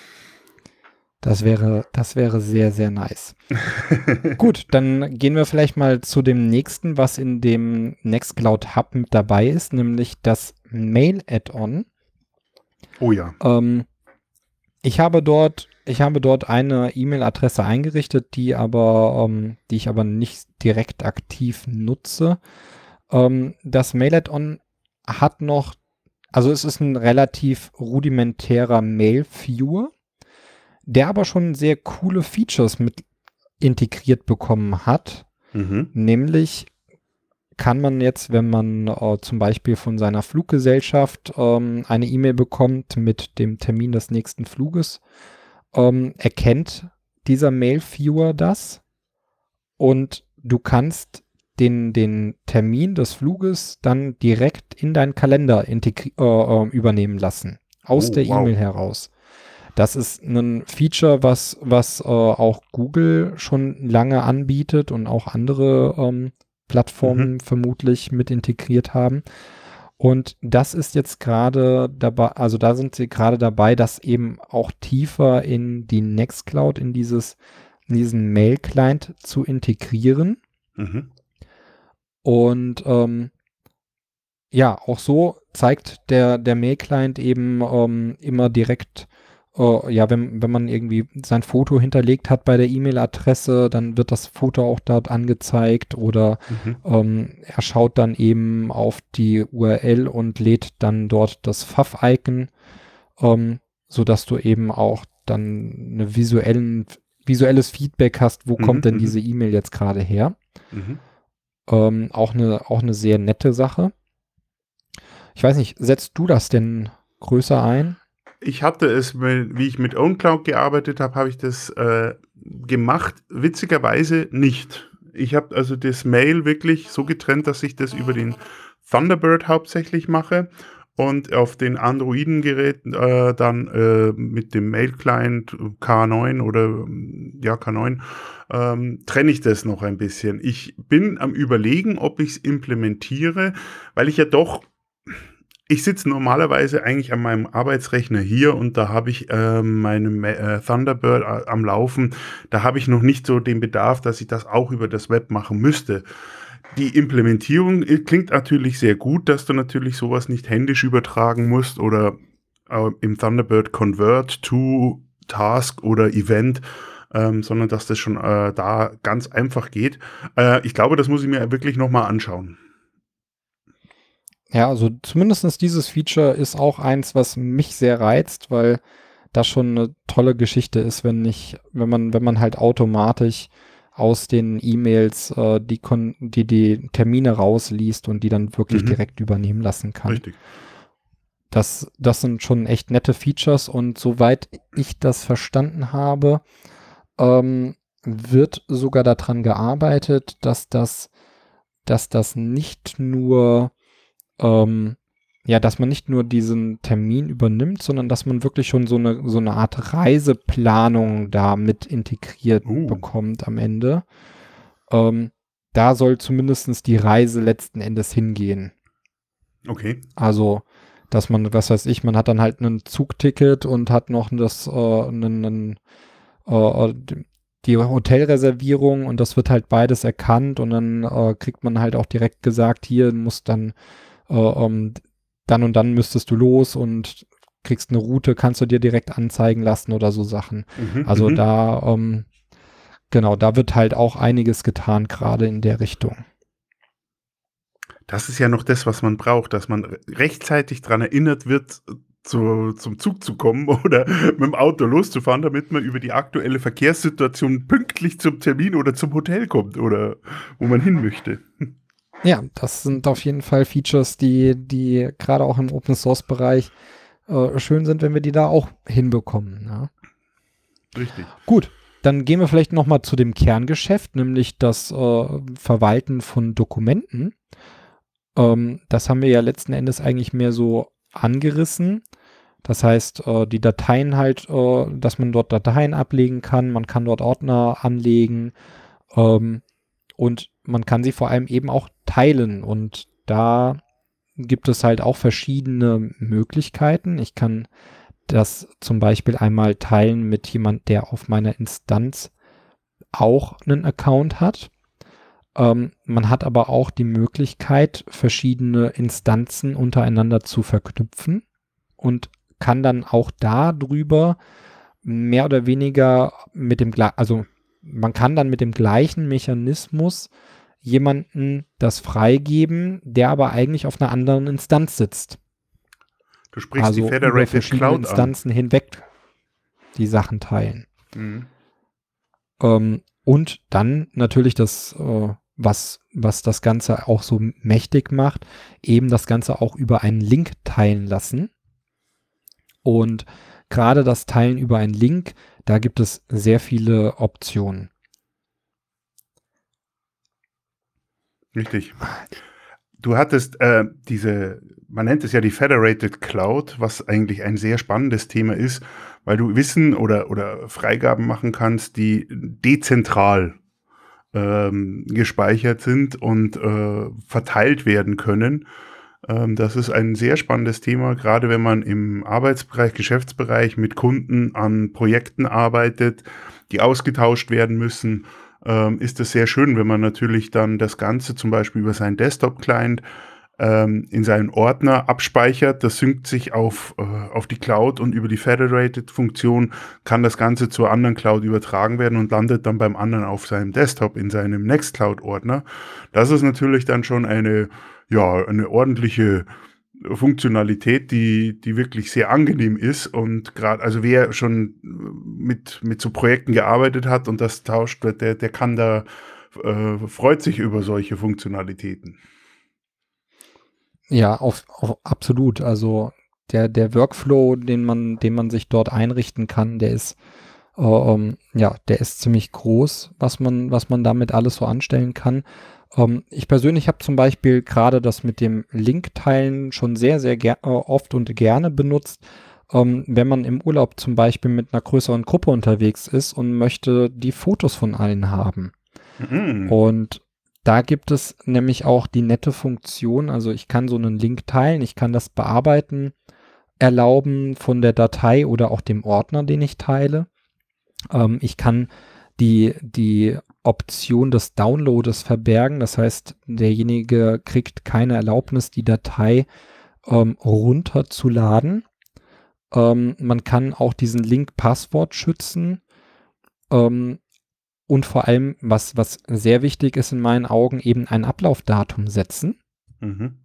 Das wäre, das wäre sehr, sehr nice. Gut, dann gehen wir vielleicht mal zu dem nächsten, was in dem Nextcloud Hub mit dabei ist, nämlich das Mail-Add-on. Oh ja. Ähm, ich habe dort, ich habe dort eine E-Mail-Adresse eingerichtet, die aber, ähm, die ich aber nicht direkt aktiv nutze. Ähm, das Mail-Add-on hat noch, also es ist ein relativ rudimentärer Mail-Viewer, der aber schon sehr coole Features mit integriert bekommen hat. Mhm. Nämlich kann man jetzt, wenn man äh, zum Beispiel von seiner Fluggesellschaft ähm, eine E-Mail bekommt mit dem Termin des nächsten Fluges, ähm, erkennt dieser Mail-Viewer das und du kannst den, den Termin des Fluges dann direkt in deinen Kalender integri- äh, äh, übernehmen lassen, aus Oh, der E-Mail wow. heraus. Das ist ein Feature, was, was äh, auch Google schon lange anbietet und auch andere ähm, Mhm. Plattformen vermutlich mit integriert haben. Und das ist jetzt gerade dabei, also da sind sie gerade dabei, das eben auch tiefer in die Nextcloud, in dieses, in diesen Mail-Client zu integrieren. Mhm. Und ähm, ja, auch so zeigt der, der Mail-Client eben ähm, immer direkt, äh, ja, wenn, wenn man irgendwie sein Foto hinterlegt hat bei der E-Mail-Adresse, dann wird das Foto auch dort angezeigt oder Mhm. ähm, er schaut dann eben auf die U R L und lädt dann dort das Fav-Icon, ähm, sodass du eben auch dann eine visuellen, visuelles Feedback hast, wo kommt Mhm. denn diese Mhm. E-Mail jetzt gerade her. Mhm. Ähm, auch eine, auch eine sehr nette Sache. Ich weiß nicht, setzt du das denn größer ein? Ich hatte es, mit, wie ich mit OwnCloud gearbeitet habe, habe ich das äh, gemacht. Witzigerweise nicht. Ich habe also das Mail wirklich so getrennt, dass ich das über den Thunderbird hauptsächlich mache und auf den Androiden-Geräten äh, dann äh, mit dem Mail-Client K neun oder ähm, ja K neun ähm, trenne ich das noch ein bisschen. Ich bin am Überlegen, ob ich es implementiere, weil ich ja doch ich sitze normalerweise eigentlich an meinem Arbeitsrechner hier und da habe ich ähm, meinen äh, Thunderbird a- am Laufen. Da habe ich noch nicht so den Bedarf, dass ich das auch über das Web machen müsste. Die Implementierung äh, klingt natürlich sehr gut, dass du natürlich sowas nicht händisch übertragen musst oder äh, im Thunderbird Convert to Task oder Event, ähm, sondern dass das schon äh, da ganz einfach geht. Äh, ich glaube, das muss ich mir wirklich noch mal anschauen. Ja, also zumindest dieses Feature ist auch eins, was mich sehr reizt, weil das schon eine tolle Geschichte ist, wenn nicht, wenn man, wenn man halt automatisch aus den E-Mails äh, die, Kon die die Termine rausliest und die dann wirklich Mhm, direkt übernehmen lassen kann. richtig. Das, das sind schon echt nette Features und soweit ich das verstanden habe, ähm, wird sogar daran gearbeitet, dass das, dass das nicht nur ähm, ja, dass man nicht nur diesen Termin übernimmt, sondern dass man wirklich schon so eine, so eine Art Reiseplanung da mit integriert Uh, bekommt am Ende. Ähm, da soll zumindest die Reise letzten Endes hingehen. okay. Also, dass man, was weiß ich, man hat dann halt ein Zugticket und hat noch das, äh, einen, einen, äh, die Hotelreservierung und das wird halt beides erkannt und dann äh, kriegt man halt auch direkt gesagt, hier muss dann äh, um, dann und dann müsstest du los und kriegst eine Route, kannst du dir direkt anzeigen lassen oder so Sachen. Mhm, Also mhm. da, ähm, genau, da wird halt auch einiges getan, gerade in der Richtung. Das ist ja noch das, was man braucht, dass man re rechtzeitig dran erinnert wird, äh, zu zum Zug zu kommen oder mit dem Auto loszufahren, damit man über die aktuelle Verkehrssituation pünktlich zum Termin oder zum Hotel kommt oder wo man hin möchte. Ja, das sind auf jeden Fall Features, die, die gerade auch im Open Source Bereich äh, schön sind, wenn wir die da auch hinbekommen. Ja. Richtig. Gut, dann gehen wir vielleicht nochmal zu dem Kerngeschäft, nämlich das äh, Verwalten von Dokumenten. Ähm, das haben wir ja letzten Endes eigentlich mehr so angerissen. Das heißt, äh, die Dateien halt, äh, dass man dort Dateien ablegen kann, man kann dort Ordner anlegen ähm, und man kann sie vor allem eben auch teilen. Und da gibt es halt auch verschiedene Möglichkeiten. Ich kann das zum Beispiel einmal teilen mit jemand, der auf meiner Instanz auch einen Account hat. Ähm, man hat aber auch die Möglichkeit, verschiedene Instanzen untereinander zu verknüpfen und kann dann auch darüber mehr oder weniger mit dem, also man kann dann mit dem gleichen Mechanismus jemanden das freigeben, der aber eigentlich auf einer anderen Instanz sitzt. Du sprichst die Also über Federated verschiedene Cloud an. Instanzen hinweg die Sachen teilen. Mhm. Ähm, und dann natürlich das, äh, was, was das Ganze auch so mächtig macht, eben das Ganze auch über einen Link teilen lassen. Und gerade das Teilen über einen Link, da gibt es sehr viele Optionen. Richtig. Du hattest äh, diese, man nennt es ja die Federated Cloud, was eigentlich ein sehr spannendes Thema ist, weil du Wissen oder, oder Freigaben machen kannst, die dezentral ähm, gespeichert sind und äh, verteilt werden können. Ähm, das ist ein sehr spannendes Thema, gerade wenn man im Arbeitsbereich, Geschäftsbereich mit Kunden an Projekten arbeitet, die ausgetauscht werden müssen. Ähm, ist es sehr schön, wenn man natürlich dann das Ganze zum Beispiel über seinen Desktop-Client ähm, in seinen Ordner abspeichert. Das synkt sich auf, äh, auf die Cloud und über die Federated-Funktion kann das Ganze zur anderen Cloud übertragen werden und landet dann beim anderen auf seinem Desktop in seinem Nextcloud-Ordner. Das ist natürlich dann schon eine, ja, eine ordentliche Funktionalität, die, die wirklich sehr angenehm ist und gerade, also wer schon mit, mit so Projekten gearbeitet hat und das tauscht, der, der kann da, äh, freut sich über solche Funktionalitäten. Ja, auf, auf absolut. Also der, der Workflow, den man, den man sich dort einrichten kann, der ist, äh, ähm, ja, der ist ziemlich groß, was man, was man damit alles so anstellen kann. Ähm, ich persönlich habe zum Beispiel gerade das mit dem Link-Teilen schon sehr, sehr ger äh, oft und gerne benutzt. Ähm, wenn man im Urlaub zum Beispiel mit einer größeren Gruppe unterwegs ist und möchte die Fotos von allen haben. Mhm. Und da gibt es nämlich auch die nette Funktion, also ich kann so einen Link teilen, ich kann das bearbeiten, erlauben von der Datei oder auch dem Ordner, den ich teile. Ähm, ich kann die, die Option des Downloads verbergen. Das heißt, derjenige kriegt keine Erlaubnis, die Datei ähm, runterzuladen. Ähm, man kann auch diesen Link Passwort schützen. Ähm, und vor allem, was, was sehr wichtig ist in meinen Augen, eben ein Ablaufdatum setzen. Mhm.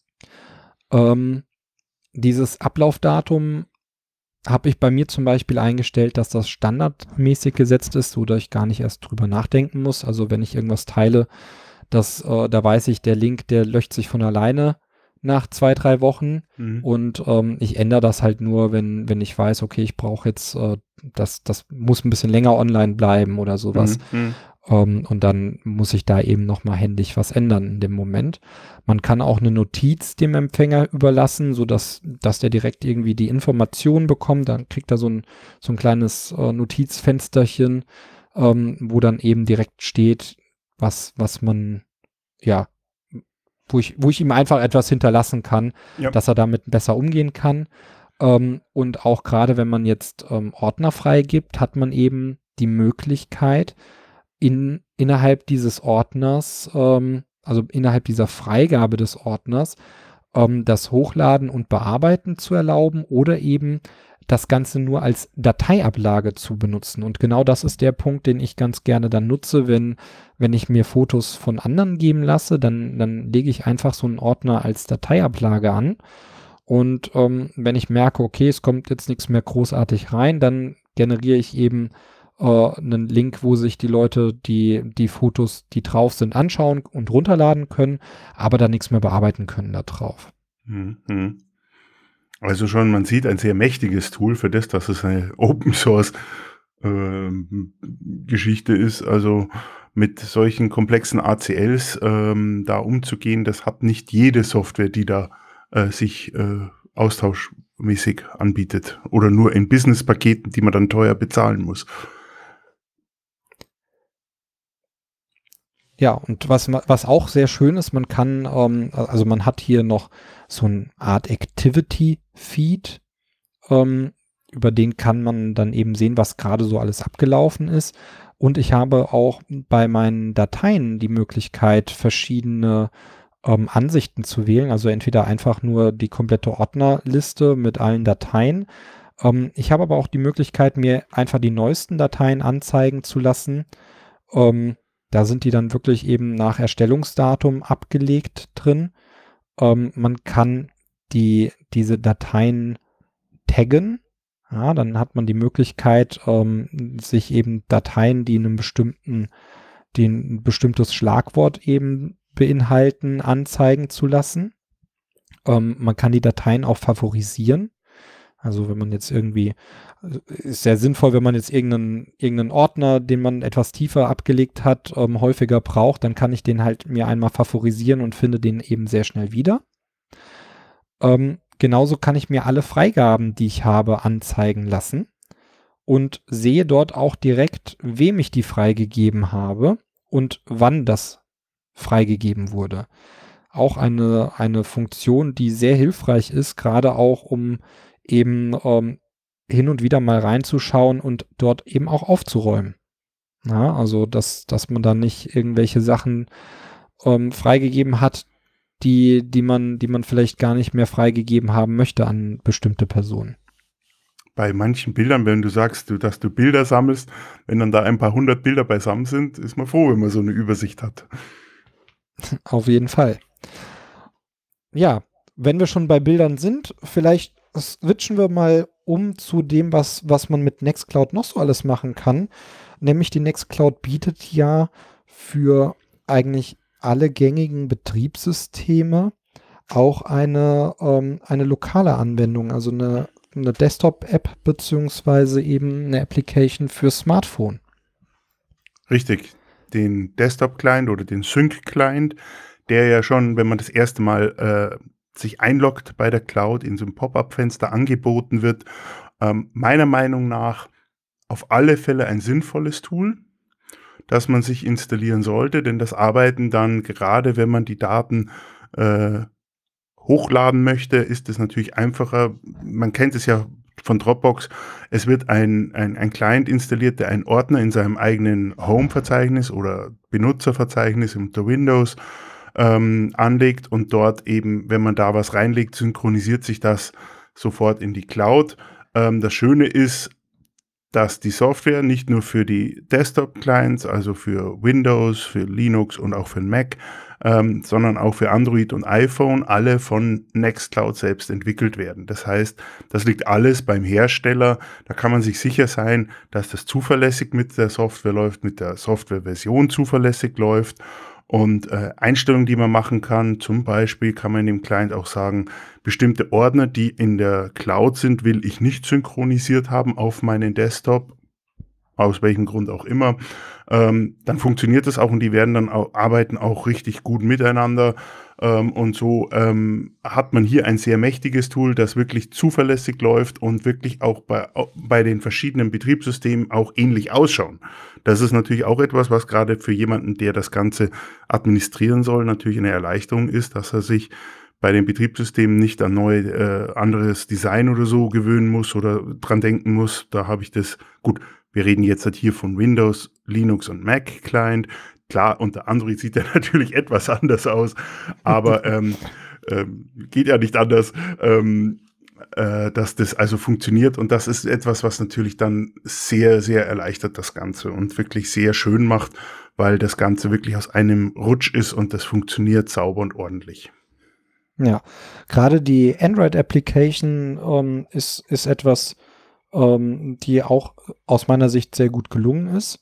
Ähm, dieses Ablaufdatum habe ich bei mir zum Beispiel eingestellt, dass das standardmäßig gesetzt ist, so dass ich gar nicht erst drüber nachdenken muss. Also wenn ich irgendwas teile, das, äh, da weiß ich, der Link, der löscht sich von alleine nach zwei, drei Wochen. Mhm. Und ähm, ich ändere das halt nur, wenn, wenn ich weiß, okay, ich brauche jetzt, äh, das, das muss ein bisschen länger online bleiben oder sowas. Mhm. Um, und dann muss ich da eben nochmal händisch was ändern in dem Moment. Man kann auch eine Notiz dem Empfänger überlassen, sodass dass der direkt irgendwie die Information bekommt. Dann kriegt er so ein, so ein kleines äh, Notizfensterchen, ähm, wo dann eben direkt steht, was, was man, ja, wo ich, wo ich ihm einfach etwas hinterlassen kann, Ja. dass er damit besser umgehen kann. Ähm, und auch gerade wenn man jetzt ähm, Ordner freigibt, hat man eben die Möglichkeit, in, innerhalb dieses Ordners, ähm, also innerhalb dieser Freigabe des Ordners, ähm, das Hochladen und Bearbeiten zu erlauben oder eben das Ganze nur als Dateiablage zu benutzen. Und genau das ist der Punkt, den ich ganz gerne dann nutze, wenn, wenn ich mir Fotos von anderen geben lasse, dann, dann lege ich einfach so einen Ordner als Dateiablage an. Und ähm, wenn ich merke, okay, es kommt jetzt nichts mehr großartig rein, dann generiere ich eben einen Link, wo sich die Leute die, die Fotos, die drauf sind, anschauen und runterladen können, aber dann nichts mehr bearbeiten können da drauf. Mhm. Also schon, man sieht ein sehr mächtiges Tool für das, dass es eine Open Source ähm, Geschichte ist. Also mit solchen komplexen A C Ls ähm, da umzugehen, das hat nicht jede Software, die da äh, sich äh, austauschmäßig anbietet oder nur in Business-Paketen, die man dann teuer bezahlen muss. Ja, und was, was auch sehr schön ist, man kann, ähm, also man hat hier noch so eine Art Activity-Feed, ähm, über den kann man dann eben sehen, was gerade so alles abgelaufen ist. Und ich habe auch bei meinen Dateien die Möglichkeit, verschiedene ähm, Ansichten zu wählen. Also entweder einfach nur die komplette Ordnerliste mit allen Dateien. Ähm, ich habe aber auch die Möglichkeit, mir einfach die neuesten Dateien anzeigen zu lassen. Ähm, Da sind die dann wirklich eben nach Erstellungsdatum abgelegt drin. Ähm, man kann die, diese Dateien taggen. Ja, dann hat man die Möglichkeit, ähm, sich eben Dateien, die einen bestimmten, die ein bestimmtes Schlagwort eben beinhalten, anzeigen zu lassen. Ähm, man kann die Dateien auch favorisieren. Also wenn man jetzt irgendwie, ist sehr sinnvoll, wenn man jetzt irgendeinen, irgendeinen Ordner, den man etwas tiefer abgelegt hat, ähm, häufiger braucht, dann kann ich den halt mir einmal favorisieren und finde den eben sehr schnell wieder. Ähm, genauso kann ich mir alle Freigaben, die ich habe, anzeigen lassen und sehe dort auch direkt, wem ich die freigegeben habe und wann das freigegeben wurde. Auch eine, eine Funktion, die sehr hilfreich ist, gerade auch um eben ähm, hin und wieder mal reinzuschauen und dort eben auch aufzuräumen. Ja, also, dass, dass man da nicht irgendwelche Sachen ähm, freigegeben hat, die, die man, die man vielleicht gar nicht mehr freigegeben haben möchte an bestimmte Personen. Bei manchen Bildern, wenn du sagst, du, dass du Bilder sammelst, wenn dann da ein paar hundert Bilder beisammen sind, ist man froh, wenn man so eine Übersicht hat. Auf jeden Fall. Ja, wenn wir schon bei Bildern sind, vielleicht switchen wir mal um zu dem, was, was man mit Nextcloud noch so alles machen kann. Nämlich die Nextcloud bietet ja für eigentlich alle gängigen Betriebssysteme auch eine, ähm, eine lokale Anwendung, also eine, eine Desktop-App beziehungsweise eben eine Application für Smartphone. Richtig. Den Desktop-Client oder den Sync-Client, der ja schon, wenn man das erste Mal äh, sich einloggt bei der Cloud, in so einem Pop-up-Fenster angeboten wird, ähm, meiner Meinung nach auf alle Fälle ein sinnvolles Tool, das man sich installieren sollte, denn das Arbeiten dann, gerade wenn man die Daten äh, hochladen möchte, ist es natürlich einfacher. Man kennt es ja von Dropbox. Es wird ein, ein, ein Client installiert, der einen Ordner in seinem eigenen Home-Verzeichnis oder Benutzerverzeichnis unter Windows ähm, anlegt und dort eben, wenn man da was reinlegt, synchronisiert sich das sofort in die Cloud. Ähm, das Schöne ist, dass die Software nicht nur für die Desktop-Clients, also für Windows, für Linux und auch für den Mac, ähm, sondern auch für Android und iPhone, alle von Nextcloud selbst entwickelt werden. Das heißt, das liegt alles beim Hersteller. Da kann man sich sicher sein, dass das zuverlässig mit der Software läuft, mit der Softwareversion zuverlässig läuft. Und äh, Einstellungen, die man machen kann, zum Beispiel kann man in dem Client auch sagen, bestimmte Ordner, die in der Cloud sind, will ich nicht synchronisiert haben auf meinen Desktop, aus welchem Grund auch immer. Ähm, dann funktioniert das auch und die werden dann auch, arbeiten auch richtig gut miteinander. Ähm, und so ähm, hat man hier ein sehr mächtiges Tool, das wirklich zuverlässig läuft und wirklich auch bei, bei den verschiedenen Betriebssystemen auch ähnlich ausschauen. Das ist natürlich auch etwas, was gerade für jemanden, der das Ganze administrieren soll, natürlich eine Erleichterung ist, dass er sich bei den Betriebssystemen nicht an neu äh, anderes Design oder so gewöhnen muss oder dran denken muss. Da habe ich das, gut, wir reden jetzt halt hier von Windows, Linux und Mac Client. Klar, unter Android sieht der natürlich etwas anders aus, aber ähm, ähm, geht ja nicht anders, ähm, äh, dass das also funktioniert. Und das ist etwas, was natürlich dann sehr, sehr erleichtert das Ganze und wirklich sehr schön macht, weil das Ganze wirklich aus einem Rutsch ist und das funktioniert sauber und ordentlich. Ja, gerade die Android-Application ähm, ist, ist etwas, ähm, die auch aus meiner Sicht sehr gut gelungen ist.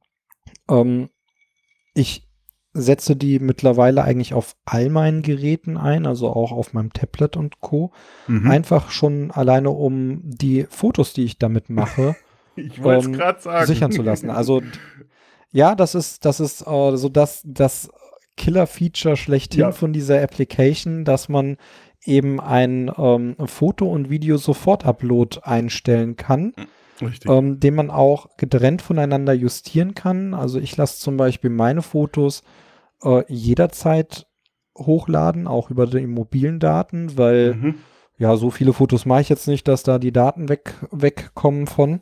Ähm, ich setze die mittlerweile eigentlich auf all meinen Geräten ein, also auch auf meinem Tablet und Co. Mhm. Einfach schon alleine, um die Fotos, die ich damit mache, Ich wollte es ähm, gerade sagen. sichern zu lassen. Also d- ja, das ist, das ist äh, so das, das Killer-Feature schlechthin Ja. von dieser Application, dass man eben ein ähm, Foto- und Video-Sofort-Upload einstellen kann, Richtig. ähm, den man auch getrennt voneinander justieren kann. Also ich lasse zum Beispiel meine Fotos äh, jederzeit hochladen, auch über die mobilen Daten, weil Mhm. ja, so viele Fotos mache ich jetzt nicht, dass da die Daten weg, wegkommen von.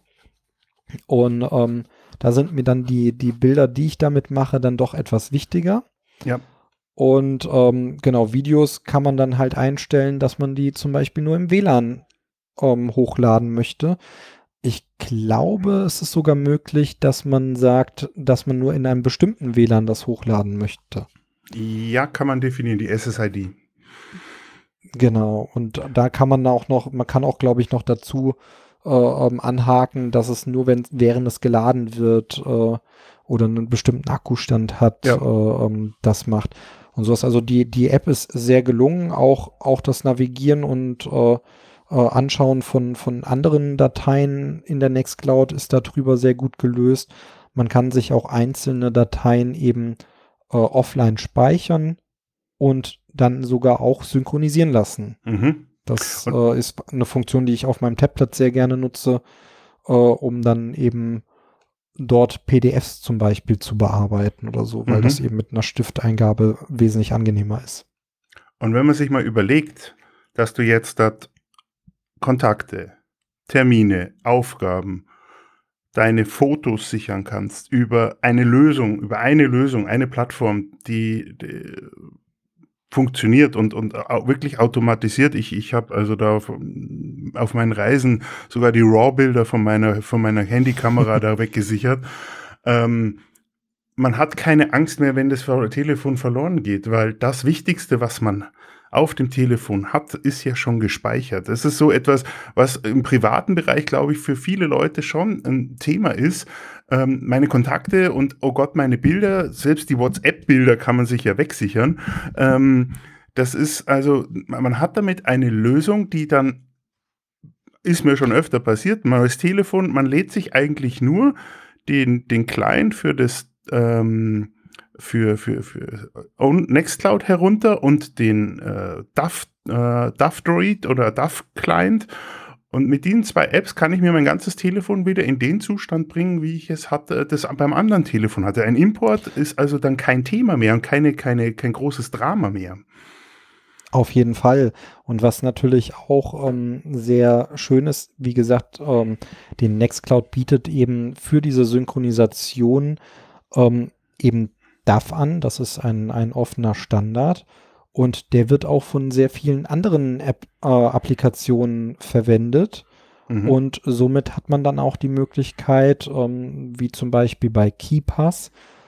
Und ähm, da sind mir dann die, die Bilder, die ich damit mache, dann doch etwas wichtiger. Ja. Und ähm, genau, Videos kann man dann halt einstellen, dass man die zum Beispiel nur im W L A N ähm, hochladen möchte. Ich glaube, es ist sogar möglich, dass man sagt, dass man nur in einem bestimmten W L A N das hochladen möchte. Ja, kann man definieren, die S S I D. Genau, und da kann man auch noch, man kann auch, glaube ich, noch dazu äh, ähm, anhaken, dass es nur, wenn während es geladen wird äh, oder einen bestimmten Akkustand hat, Ja. äh, ähm, das macht. Und sowas. Also die, die App ist sehr gelungen, auch, auch das Navigieren und äh, äh, Anschauen von, von anderen Dateien in der Nextcloud ist darüber sehr gut gelöst. Man kann sich auch einzelne Dateien eben äh, offline speichern und dann sogar auch synchronisieren lassen. Mhm. Das Und- äh, ist eine Funktion, die ich auf meinem Tablet sehr gerne nutze, äh, um dann eben dort P D Fs zum Beispiel zu bearbeiten oder so, weil Mhm. das eben mit einer Stifteingabe wesentlich angenehmer ist. Und wenn man sich mal überlegt, dass du jetzt dort Kontakte, Termine, Aufgaben, deine Fotos sichern kannst über eine Lösung, über eine Lösung, eine Plattform, die, die funktioniert und, und au- wirklich automatisiert. Ich, ich habe also da auf, auf meinen Reisen sogar die RAW-Bilder von meiner, von meiner Handykamera da weggesichert. Ähm, man hat keine Angst mehr, wenn das Telefon verloren geht, weil das Wichtigste, was man auf dem Telefon hat, ist ja schon gespeichert. Das ist so etwas, was im privaten Bereich, glaube ich, für viele Leute schon ein Thema ist. Ähm, meine Kontakte und, oh Gott, meine Bilder, selbst die WhatsApp-Bilder kann man sich ja wegsichern. Ähm, das ist also, man hat damit eine Lösung, die dann, ist mir schon öfter passiert, man das Telefon, man lädt sich eigentlich nur den, den Client für das ähm, für, für, für Nextcloud herunter und den äh, D A V, äh, D A V-Droid oder D A V-Client. Und mit diesen zwei Apps kann ich mir mein ganzes Telefon wieder in den Zustand bringen, wie ich es hatte, das beim anderen Telefon hatte. Ein Import ist also dann kein Thema mehr und keine, keine, kein großes Drama mehr. Auf jeden Fall. Und was natürlich auch ähm, sehr schön ist, wie gesagt, ähm, den Nextcloud bietet eben für diese Synchronisation ähm, eben D A W an. Das ist ein, ein offener Standard. Und der wird auch von sehr vielen anderen App, äh, Applikationen verwendet. Mhm. Und somit hat man dann auch die Möglichkeit, ähm, wie zum Beispiel bei KeePass,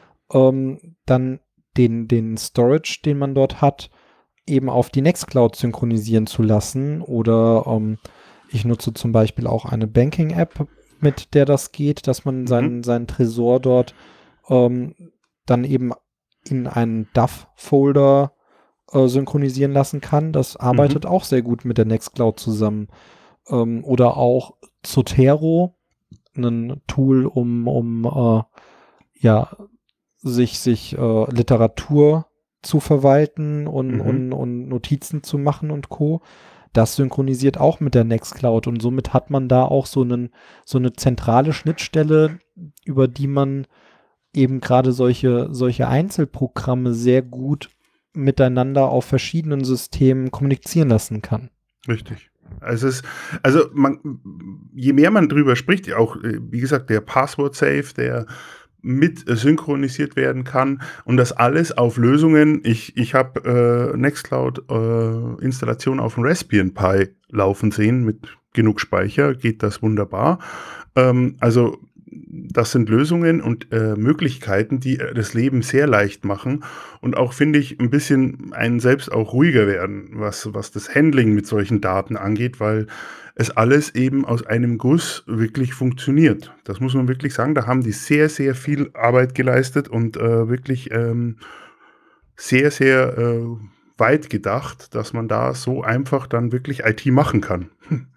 ähm, dann den, den Storage, den man dort hat, eben auf die Nextcloud synchronisieren zu lassen. Oder ähm, ich nutze zum Beispiel auch eine Banking-App, mit der das geht, dass man Mhm. seinen, seinen Tresor dort ähm, dann eben in einen D A W-Folder äh, synchronisieren lassen kann. Das arbeitet Mhm. auch sehr gut mit der Nextcloud zusammen. Ähm, oder auch Zotero, ein Tool, um, um äh, ja, sich, sich äh, Literatur zu verwalten und, Mhm. und, und Notizen zu machen und Co. Das synchronisiert auch mit der Nextcloud und somit hat man da auch so, einen, so eine zentrale Schnittstelle, über die man eben gerade solche, solche Einzelprogramme sehr gut miteinander auf verschiedenen Systemen kommunizieren lassen kann. Richtig. Also es also man je mehr man drüber spricht, ja auch, äh, wie gesagt, der Password Safe, der mit äh, synchronisiert werden kann und das alles auf Lösungen. Ich ich habe, äh, Nextcloud, äh, Installation auf dem Raspbian Pi laufen sehen. Mit genug Speicher geht das wunderbar. Ähm, also, das sind Lösungen und, äh, Möglichkeiten, die, äh, das Leben sehr leicht machen und auch, finde ich, ein bisschen einen selbst auch ruhiger werden, was was das Handling mit solchen Daten angeht, weil es alles eben aus einem Guss wirklich funktioniert. Das muss man wirklich sagen. Da haben die sehr, sehr viel Arbeit geleistet und, äh, wirklich, ähm, sehr, sehr, äh, weit gedacht, dass man da so einfach dann wirklich I T machen kann.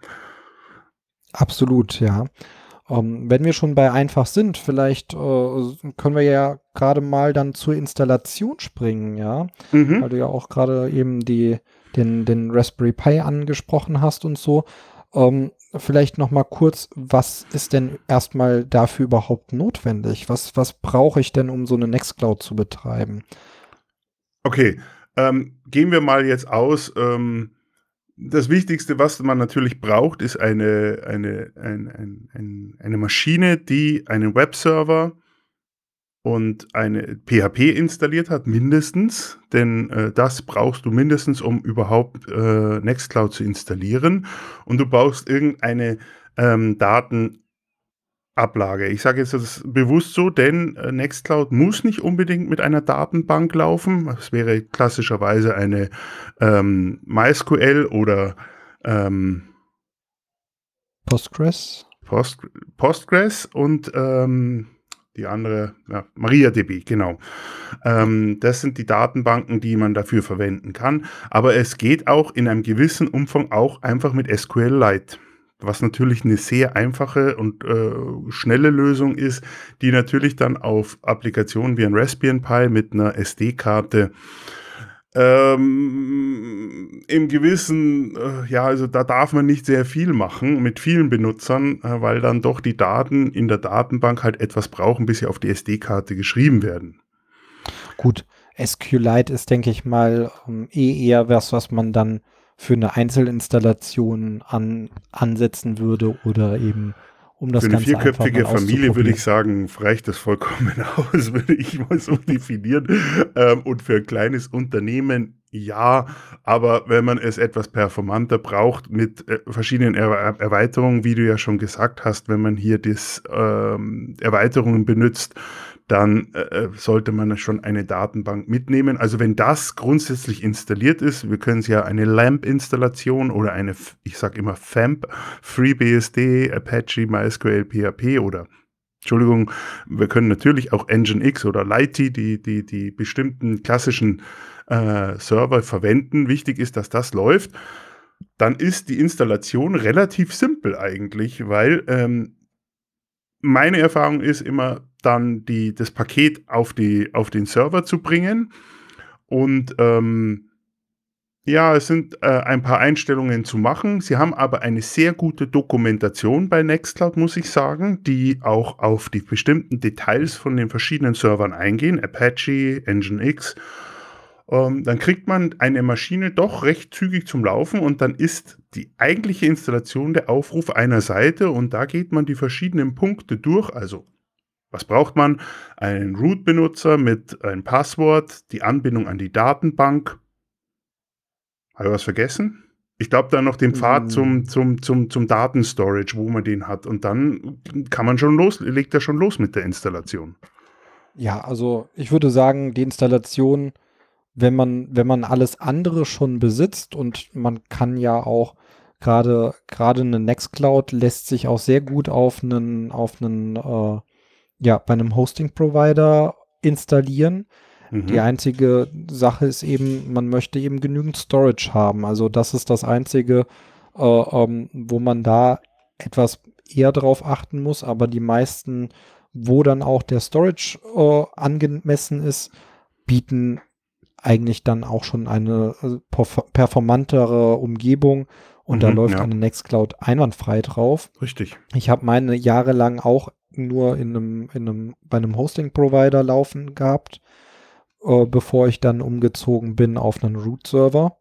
Absolut, ja. Ähm, wenn wir schon bei einfach sind, vielleicht äh, können wir ja gerade mal dann zur Installation springen, ja, weil Mhm. du ja auch gerade eben die, den, den Raspberry Pi angesprochen hast und so. Ähm, vielleicht noch mal kurz, was ist denn erstmal dafür überhaupt notwendig? Was, was brauche ich denn, um so eine Nextcloud zu betreiben? Okay, ähm, gehen wir mal jetzt aus, ähm, das Wichtigste, was man natürlich braucht, ist eine eine ein ein ein eine Maschine, die einen Webserver und eine P H P installiert hat, mindestens, denn, äh, das brauchst du mindestens, um überhaupt, äh, Nextcloud zu installieren. Und du brauchst irgendeine, ähm, Datenablage. Ich sage jetzt das bewusst so, denn, äh, Nextcloud muss nicht unbedingt mit einer Datenbank laufen. Das wäre klassischerweise eine, ähm, MySQL oder, ähm Postgres? Post Postgres und, ähm, die andere, ja, MariaDB, genau. Ähm, das sind die Datenbanken, die man dafür verwenden kann. Aber es geht auch in einem gewissen Umfang auch einfach mit SQLite, was natürlich eine sehr einfache und, äh, schnelle Lösung ist, die natürlich dann auf Applikationen wie ein Raspbian Pi mit einer S D-Karte ähm, im gewissen äh, ja, also da darf man nicht sehr viel machen mit vielen Benutzern, äh, weil dann doch die Daten in der Datenbank halt etwas brauchen, bis sie auf die S D-Karte geschrieben werden. Gut, SQLite ist, denke ich mal, ähm, eh eher was, was man dann für eine Einzelinstallation an, ansetzen würde oder eben, um Für das eine Ganze einfach vierköpfige mal Familie würde ich auszuprobieren. sagen, reicht das vollkommen aus, würde ich mal so definieren. Ähm, und für ein kleines Unternehmen ja, aber wenn man es etwas performanter braucht mit, äh, verschiedenen Er Erweiterungen, wie du ja schon gesagt hast, wenn man hier das, ähm, Erweiterungen benutzt, dann, äh, äh, sollte man schon eine Datenbank mitnehmen. Also, wenn das grundsätzlich installiert ist, wir können es ja eine LAMP-Installation oder eine F ich sage immer FAMP, FreeBSD, Apache, MySQL, P H P oder Entschuldigung, wir können natürlich auch Nginx oder Lite, die die die bestimmten klassischen, äh, Server verwenden. Wichtig ist, dass das läuft. Dann ist die Installation relativ simpel eigentlich, weil, ähm, meine Erfahrung ist immer dann die das Paket auf die auf den Server zu bringen und, ähm, ja, es sind, äh, ein paar Einstellungen zu machen. Sie haben aber eine sehr gute Dokumentation bei Nextcloud, muss ich sagen, die auch auf die bestimmten Details von den verschiedenen Servern eingehen, Apache, Nginx. Ähm, dann kriegt man eine Maschine doch recht zügig zum Laufen und dann ist die eigentliche Installation der Aufruf einer Seite und da geht man die verschiedenen Punkte durch. Also, was braucht man? Einen Root-Benutzer mit einem Passwort, die Anbindung an die Datenbank. Habe ich was vergessen? Ich glaube dann noch den Pfad zum Mm, zum zum zum Datenstorage, wo man den hat und dann kann man schon los legt er schon los mit der Installation. Ja, also ich würde sagen, die Installation, wenn man, wenn man alles andere schon besitzt und man kann ja auch gerade, gerade eine Nextcloud lässt sich auch sehr gut auf einen, auf einen, äh, ja, bei einem Hosting-Provider installieren. Die Mhm, einzige Sache ist eben, man möchte eben genügend Storage haben. Also das ist das Einzige, äh, ähm, wo man da etwas eher drauf achten muss. Aber die meisten, wo dann auch der Storage äh, angemessen ist, bieten eigentlich dann auch schon eine äh, perf- performantere Umgebung. Und da mhm, läuft ja, eine Nextcloud einwandfrei drauf. richtig. Ich habe meine jahrelang auch nur in einem, in einem, bei einem Hosting-Provider laufen gehabt, äh, bevor ich dann umgezogen bin auf einen Root-Server.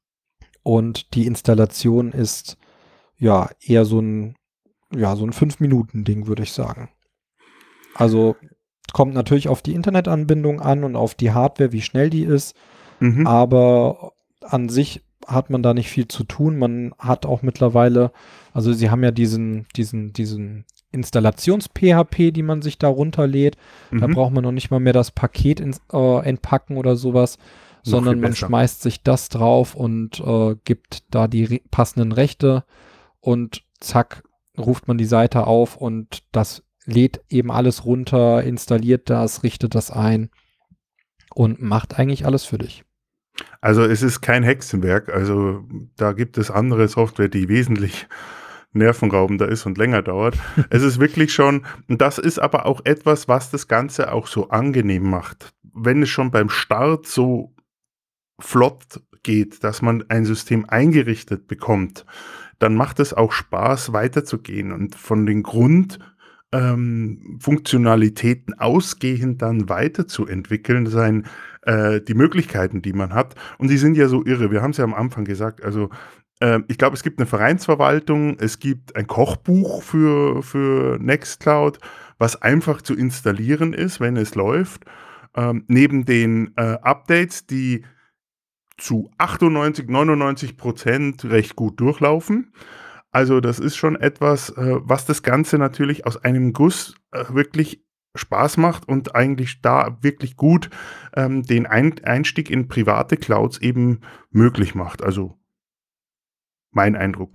Und die Installation ist ja eher so ein, ja, so ein fünf Minuten Ding, würde ich sagen. Also kommt natürlich auf die Internetanbindung an und auf die Hardware, wie schnell die ist, Mhm, aber an sich hat man da nicht viel zu tun. Man hat auch mittlerweile, also sie haben ja diesen, diesen, diesen Installations-P H P, die man sich da runterlädt. Da mhm, braucht man noch nicht mal mehr das Paket ins, äh, entpacken oder sowas, noch viel sondern man besser. schmeißt sich das drauf und äh, gibt da die re passenden Rechte und zack, ruft man die Seite auf und das lädt eben alles runter, installiert das, richtet das ein und macht eigentlich alles für dich. Also, es ist kein Hexenwerk, also, da gibt es andere Software, die wesentlich nervenraubender ist und länger dauert. Es ist wirklich schon und das ist aber auch etwas, was das Ganze auch so angenehm macht. Wenn es schon beim Start so flott geht, dass man ein System eingerichtet bekommt, dann macht es auch Spaß, weiterzugehen und von den Grund ähm, Funktionalitäten ausgehend dann weiterzuentwickeln, sein äh, die Möglichkeiten, die man hat. Und die sind ja so irre. Wir haben es ja am Anfang gesagt. Also, ähm, ich glaube, es gibt eine Vereinsverwaltung, es gibt ein Kochbuch für für Nextcloud, was einfach zu installieren ist, wenn es läuft. Ähm, neben den, äh, Updates, die zu achtundneunzig, neunundneunzig recht gut durchlaufen. Also, das ist schon etwas, äh, was das Ganze natürlich aus einem Guss, äh, wirklich Spaß macht und eigentlich da wirklich gut, ähm, den Ein Einstieg in private Clouds eben möglich macht. Also, mein Eindruck.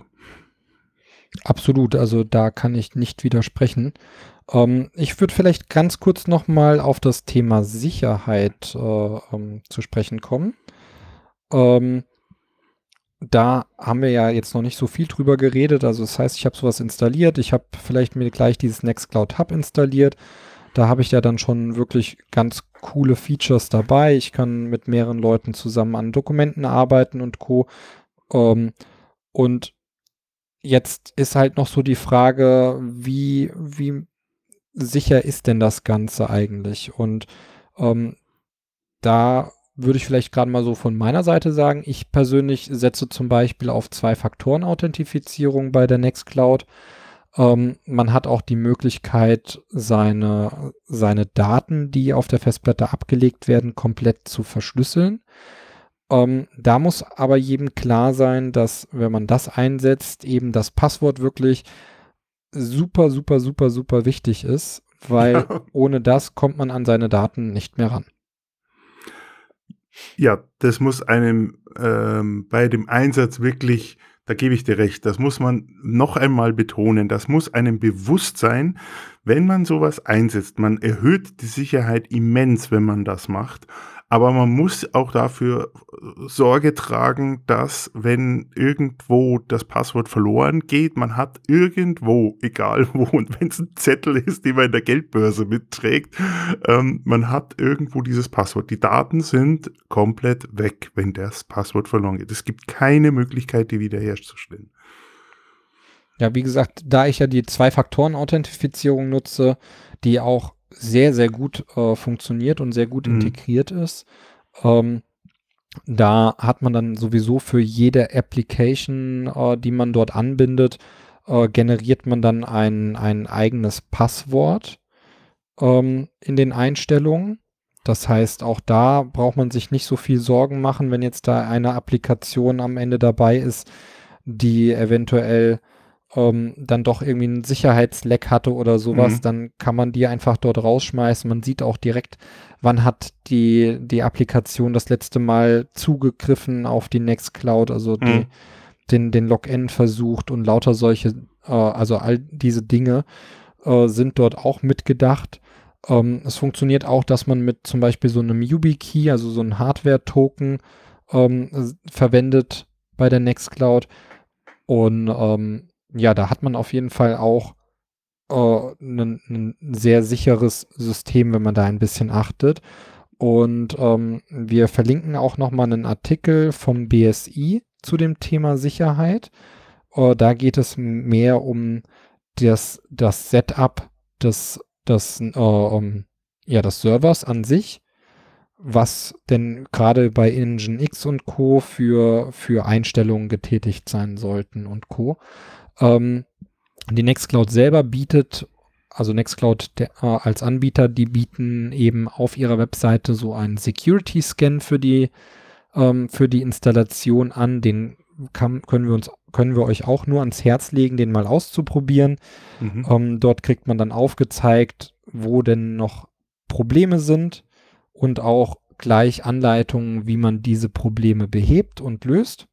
Absolut, also da kann ich nicht widersprechen. Ähm, ich würde vielleicht ganz kurz noch mal auf das Thema Sicherheit äh, ähm, zu sprechen kommen. Ähm, Da haben wir ja jetzt noch nicht so viel drüber geredet. Also das heißt, ich habe sowas installiert. Ich habe vielleicht mir gleich dieses Nextcloud Hub installiert. Da habe ich ja dann schon wirklich ganz coole Features dabei. Ich kann mit mehreren Leuten zusammen an Dokumenten arbeiten und Co. Ähm, und jetzt ist halt noch so die Frage, wie, wie sicher ist denn das Ganze eigentlich? Und ähm, da würde ich vielleicht gerade mal so von meiner Seite sagen, ich persönlich setze zum Beispiel auf Zwei-Faktoren-Authentifizierung bei der Nextcloud. Ähm, man hat auch die Möglichkeit, seine, seine Daten, die auf der Festplatte abgelegt werden, komplett zu verschlüsseln. Ähm, da muss aber jedem klar sein, dass wenn man das einsetzt, eben das Passwort wirklich super, super, super, super wichtig ist, weil Ja. ohne das kommt man an seine Daten nicht mehr ran. Ja, das muss einem, ähm, bei dem Einsatz wirklich da gebe ich dir recht, das muss man noch einmal betonen. Das muss einem bewusst sein, wenn man sowas einsetzt. Man erhöht die Sicherheit immens, wenn man das macht, aber man muss auch dafür äh, Sorge tragen, dass, wenn irgendwo das Passwort verloren geht, man hat irgendwo, egal wo und wenn es ein Zettel ist, den man in der Geldbörse mitträgt, ähm, man hat irgendwo dieses Passwort. Die Daten sind komplett weg, wenn das Passwort verloren geht. Es gibt keine Möglichkeit, die wiederherzustellen. Ja, wie gesagt, da ich ja die Zwei-Faktoren-Authentifizierung nutze, die auch sehr, sehr gut äh, funktioniert und sehr gut Mhm. integriert ist, ähm, Da hat man dann sowieso für jede Application, äh, die man dort anbindet, äh, generiert man dann ein, ein eigenes Passwort ähm, in den Einstellungen. Das heißt, auch da braucht man sich nicht so viel Sorgen machen, wenn jetzt da eine Applikation am Ende dabei ist, die eventuell ähm, dann doch irgendwie einen Sicherheitsleck hatte oder sowas, Mhm. dann kann man die einfach dort rausschmeißen. Man sieht auch direkt, wann hat die, die Applikation das letzte Mal zugegriffen auf die Nextcloud, also die, Mhm. den, den Login versucht und lauter solche, äh, also all diese Dinge äh, sind dort auch mitgedacht. Ähm, es funktioniert auch, dass man mit zum Beispiel so einem YubiKey, also so einem Hardware-Token, ähm, s- verwendet bei der Nextcloud. Und ähm, ja, da hat man auf jeden Fall auch ein äh, sehr sicheres System, wenn man da ein bisschen achtet. Und ähm, wir verlinken auch nochmal einen Artikel vom B S I zu dem Thema Sicherheit. Äh, da geht es mehr um das, das Setup des, des, äh, um, ja, des Servers an sich, was denn gerade bei Nginx und Co. für, für Einstellungen getätigt sein sollten und Co. Ähm, die Nextcloud selber bietet, also Nextcloud der, äh, als Anbieter, die bieten eben auf ihrer Webseite so einen Security-Scan für die, ähm, für die Installation an. Den kann, können wir uns, können wir euch auch nur ans Herz legen, den mal auszuprobieren. Mhm. Ähm, dort kriegt man dann aufgezeigt, wo denn noch Probleme sind und auch gleich Anleitungen, wie man diese Probleme behebt und löst.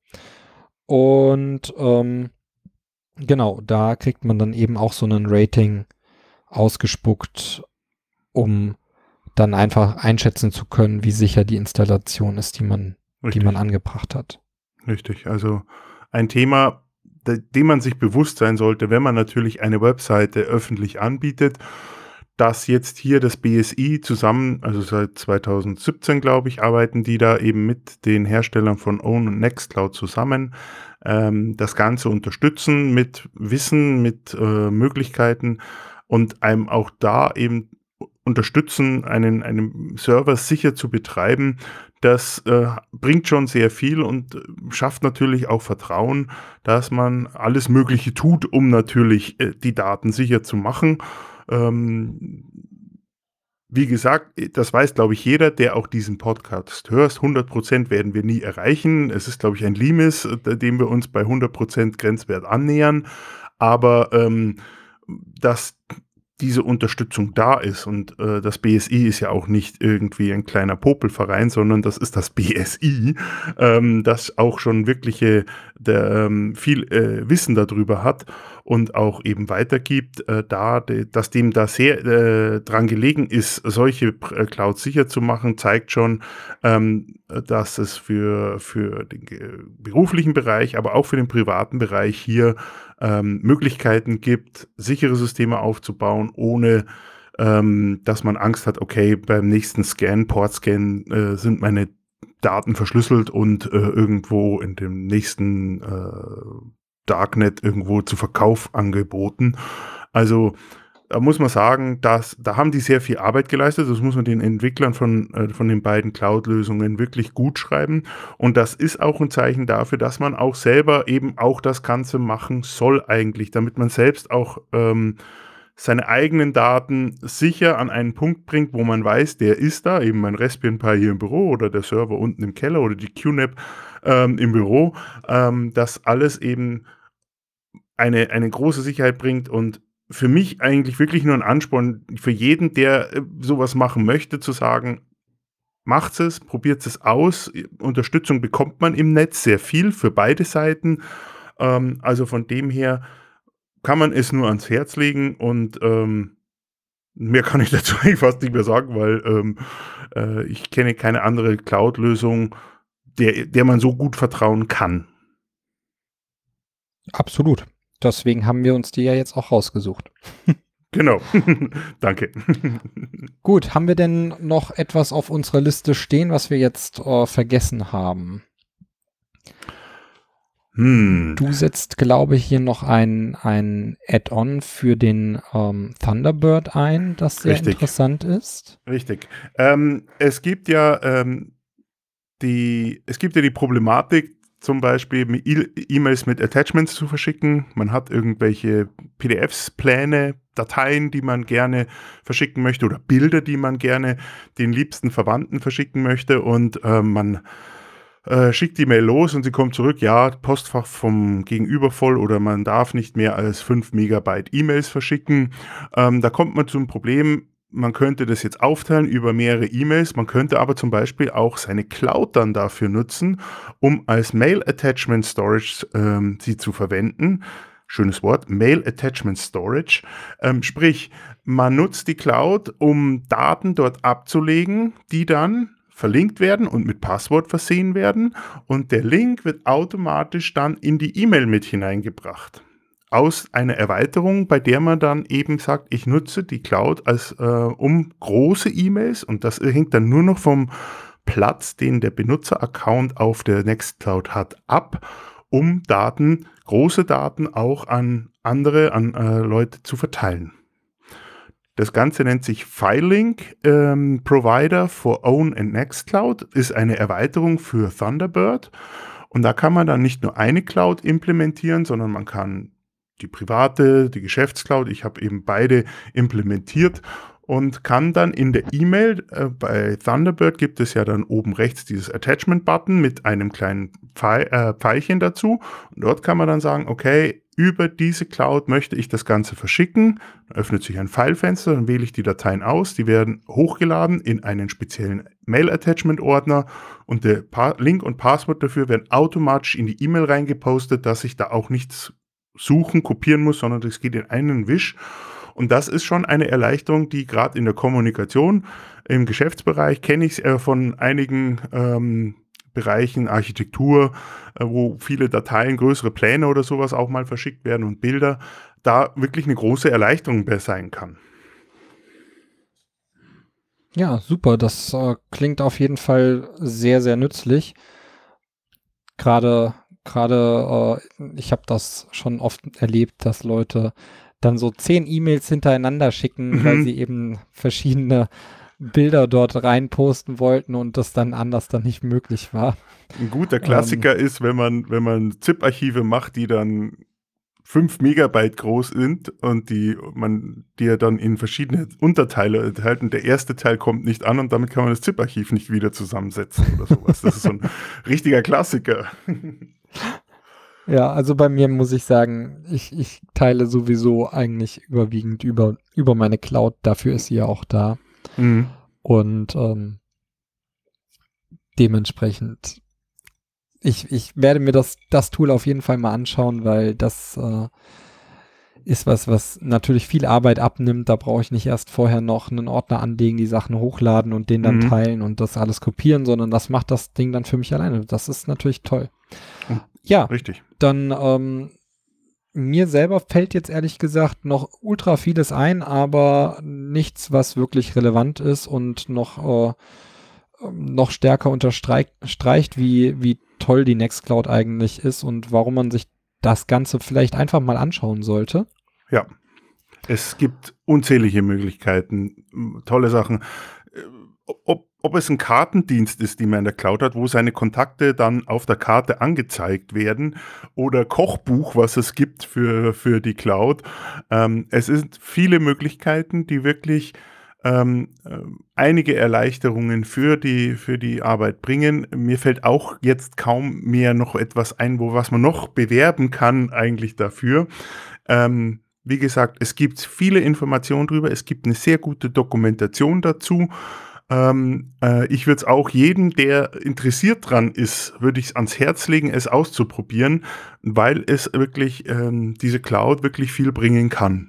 Und ähm, genau, da kriegt man dann eben auch so einen Rating ausgespuckt, um dann einfach einschätzen zu können, wie sicher die Installation ist, die man, die man Richtig, angebracht hat. richtig. Also ein Thema, de dem man sich bewusst sein sollte, wenn man natürlich eine Webseite öffentlich anbietet, dass jetzt hier das B S I zusammen, also seit zweitausendsiebzehn, glaube ich, arbeiten die da eben mit den Herstellern von Own und Nextcloud zusammen, ähm, das Ganze unterstützen mit Wissen, mit äh, Möglichkeiten und einem auch da eben unterstützen, einen, einen Server sicher zu betreiben. Das äh, bringt schon sehr viel und äh, schafft natürlich auch Vertrauen, dass man alles Mögliche tut, um natürlich äh, die Daten sicher zu machen. Ähm, Wie gesagt, äh, das weiß, glaube ich, jeder, der auch diesen Podcast hört. hundert Prozent werden wir nie erreichen. Es ist, glaube ich, ein Limes, äh, dem wir uns bei hundert Prozent Grenzwert annähern. Aber ähm, dass diese Unterstützung da ist und äh, das B S I ist ja auch nicht irgendwie ein kleiner Popelverein, sondern das ist das B S I, ähm, das auch schon wirkliche der, ähm, viel äh, Wissen darüber hat und auch eben weitergibt, äh, da, de, dass dem da sehr äh, dran gelegen ist, solche äh, Clouds sicher zu machen, zeigt schon, ähm, dass es für, für den äh, beruflichen Bereich, aber auch für den privaten Bereich hier ähm, Möglichkeiten gibt, sichere Systeme aufzubauen, ohne ähm, dass man Angst hat, okay, beim nächsten Scan, Portscan äh, sind meine Daten verschlüsselt und äh, irgendwo in dem nächsten äh, Darknet irgendwo zu Verkauf angeboten. Also da muss man sagen, dass, da haben die sehr viel Arbeit geleistet. Das muss man den Entwicklern von, äh, von den beiden Cloud-Lösungen wirklich gut schreiben. Und das ist auch ein Zeichen dafür, dass man auch selber eben auch das Ganze machen soll eigentlich, damit man selbst auch ähm, seine eigenen Daten sicher an einen Punkt bringt, wo man weiß, der ist da, eben mein Raspbian Pi hier im Büro oder der Server unten im Keller oder die Q NAP ähm, im Büro, ähm, dass alles eben eine, eine große Sicherheit bringt und für mich eigentlich wirklich nur ein Ansporn für jeden, der äh, sowas machen möchte, zu sagen, macht es, probiert es aus. Unterstützung bekommt man im Netz sehr viel für beide Seiten. Ähm, also von dem her kann man es nur ans Herz legen und ähm, mehr kann ich dazu eigentlich fast nicht mehr sagen, weil ähm, äh, ich kenne keine andere Cloud-Lösung, der, der man so gut vertrauen kann. Absolut. Deswegen haben wir uns die ja jetzt auch rausgesucht. Genau. Danke. Gut, haben wir denn noch etwas auf unserer Liste stehen, was wir jetzt äh, vergessen haben? Hm, Du setzt, glaube ich, hier noch ein, ein Add-on für den ähm, Thunderbird ein, das sehr richtig, interessant ist. richtig. Ähm, es gibt ja ähm, die, es gibt ja die Problematik, zum Beispiel mit E- E-Mails mit Attachments zu verschicken. Man hat irgendwelche P D Fs, Pläne, Dateien, die man gerne verschicken möchte oder Bilder, die man gerne den liebsten Verwandten verschicken möchte und äh, man äh, schickt die Mail los und sie kommt zurück, ja, Postfach vom Gegenüber voll oder man darf nicht mehr als fünf Megabyte E-Mails verschicken. Ähm, da kommt man zum Problem, man könnte das jetzt aufteilen über mehrere E-Mails, man könnte aber zum Beispiel auch seine Cloud dann dafür nutzen, um als Mail Attachment Storage ähm, sie zu verwenden. Schönes Wort, Mail Attachment Storage. Ähm, sprich, man nutzt die Cloud, um Daten dort abzulegen, die dann verlinkt werden und mit Passwort versehen werden und der Link wird automatisch dann in die E-Mail mit hineingebracht. Aus einer Erweiterung, bei der man dann eben sagt, ich nutze die Cloud als äh, um große E-Mails und das hängt dann nur noch vom Platz, den der Benutzer-Account auf der Nextcloud hat, ab, um Daten, große Daten auch an andere, an äh, Leute zu verteilen. Das Ganze nennt sich FileLink ähm, Provider for Own and Nextcloud, ist eine Erweiterung für Thunderbird und da kann man dann nicht nur eine Cloud implementieren, sondern man kann die private, die Geschäftscloud, ich habe eben beide implementiert und kann dann in der E-Mail, äh, bei Thunderbird gibt es ja dann oben rechts dieses Attachment-Button mit einem kleinen Pfeil, äh, Pfeilchen dazu und dort kann man dann sagen, okay, über diese Cloud möchte ich das Ganze verschicken, dann öffnet sich ein Filefenster, dann wähle ich die Dateien aus, die werden hochgeladen in einen speziellen Mail-Attachment-Ordner und der pa- Link und Passwort dafür werden automatisch in die E-Mail reingepostet, dass ich da auch nichts suchen, kopieren muss, sondern das geht in einen Wisch. Und das ist schon eine Erleichterung, die gerade in der Kommunikation, im Geschäftsbereich kenne ich es äh, von einigen ähm, Bereichen, Architektur, äh, wo viele Dateien, größere Pläne oder sowas auch mal verschickt werden und Bilder, da wirklich eine große Erleichterung sein kann. Ja, super. Das äh, klingt auf jeden Fall sehr, sehr nützlich. Gerade, gerade, äh, ich habe das schon oft erlebt, dass Leute dann so zehn E-Mails hintereinander schicken, Mhm. weil sie eben verschiedene Bilder dort reinposten wollten und das dann anders dann nicht möglich war. Ein guter Klassiker ähm, ist, wenn man, wenn man ZIP-Archive macht, die dann fünf Megabyte groß sind und die man die ja dann in verschiedene Unterteile enthalten. Der erste Teil kommt nicht an und damit kann man das ZIP-Archiv nicht wieder zusammensetzen oder sowas. Das ist so ein richtiger Klassiker. Ja, also bei mir muss ich sagen, ich, ich teile sowieso eigentlich überwiegend über, über meine Cloud. Dafür ist sie ja auch da. Mhm. Und ähm, dementsprechend Ich, ich werde mir das, das Tool auf jeden Fall mal anschauen, weil das äh, ist was, was natürlich viel Arbeit abnimmt. Da brauche ich nicht erst vorher noch einen Ordner anlegen, die Sachen hochladen und den dann Mhm. teilen und das alles kopieren, sondern das macht das Ding dann für mich alleine. Das ist natürlich toll. Mhm. Ja, Richtig. dann ähm, mir selber fällt jetzt ehrlich gesagt noch ultra vieles ein, aber nichts, was wirklich relevant ist und noch äh, noch stärker unterstreicht, wie, wie toll die Nextcloud eigentlich ist und warum man sich das Ganze vielleicht einfach mal anschauen sollte. Ja, es gibt unzählige Möglichkeiten, tolle Sachen. Ob, ob es ein Kartendienst ist, die man in der Cloud hat, wo seine Kontakte dann auf der Karte angezeigt werden oder Kochbuch, was es gibt für, für die Cloud. Ähm, es sind viele Möglichkeiten, die wirklich Ähm, äh, einige Erleichterungen für die, für die Arbeit bringen. Mir fällt auch jetzt kaum mehr noch etwas ein, wo was man noch bewerben kann eigentlich dafür. Ähm, wie gesagt, es gibt viele Informationen drüber, es gibt eine sehr gute Dokumentation dazu. Ähm, äh, ich würde es auch jedem, der interessiert dran ist, würde ich es ans Herz legen, es auszuprobieren, weil es wirklich, ähm, diese Cloud wirklich viel bringen kann.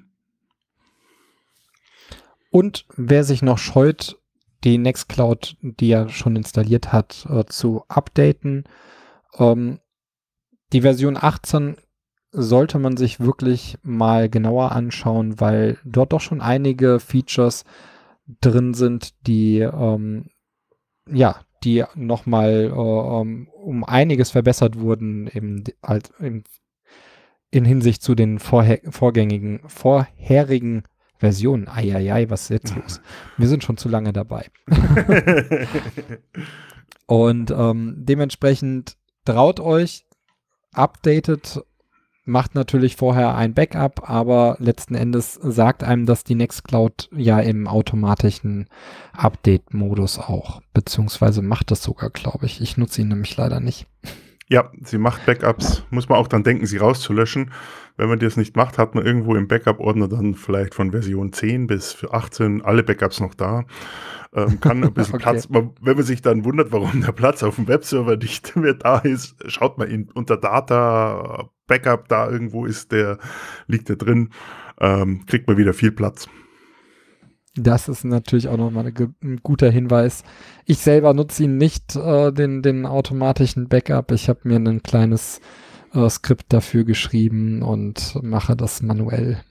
Und wer sich noch scheut, die Nextcloud, die er schon installiert hat, äh, zu updaten, ähm, die Version achtzehn sollte man sich wirklich mal genauer anschauen, weil dort doch schon einige Features drin sind, die ähm, ja, die nochmal äh, um, um einiges verbessert wurden im, halt im, in Hinsicht zu den vorher, vorgängigen, vorherigen Versionen. Eieiei, was ist jetzt los? Wir sind schon zu lange dabei. Und ähm, dementsprechend traut euch, updatet, macht natürlich vorher ein Backup, aber letzten Endes sagt einem das die Nextcloud ja im automatischen Update-Modus auch, beziehungsweise macht das sogar, glaube ich. Ich nutze ihn nämlich leider nicht. Ja, sie macht Backups. Muss man auch dann denken, sie rauszulöschen. Wenn man das nicht macht, hat man irgendwo im Backup-Ordner dann vielleicht von Version zehn bis für achtzehn alle Backups noch da. Ähm, kann ein bisschen Okay. Platz. Man, wenn man sich dann wundert, warum der Platz auf dem Webserver nicht mehr da ist, schaut man in, unter Data, Backup, da irgendwo ist der, liegt der drin, ähm, kriegt man wieder viel Platz. Das ist natürlich auch nochmal eine, ein guter Hinweis. Ich selber nutze ihn nicht, äh, den, den automatischen Backup. Ich habe mir ein kleines äh, Skript dafür geschrieben und mache das manuell.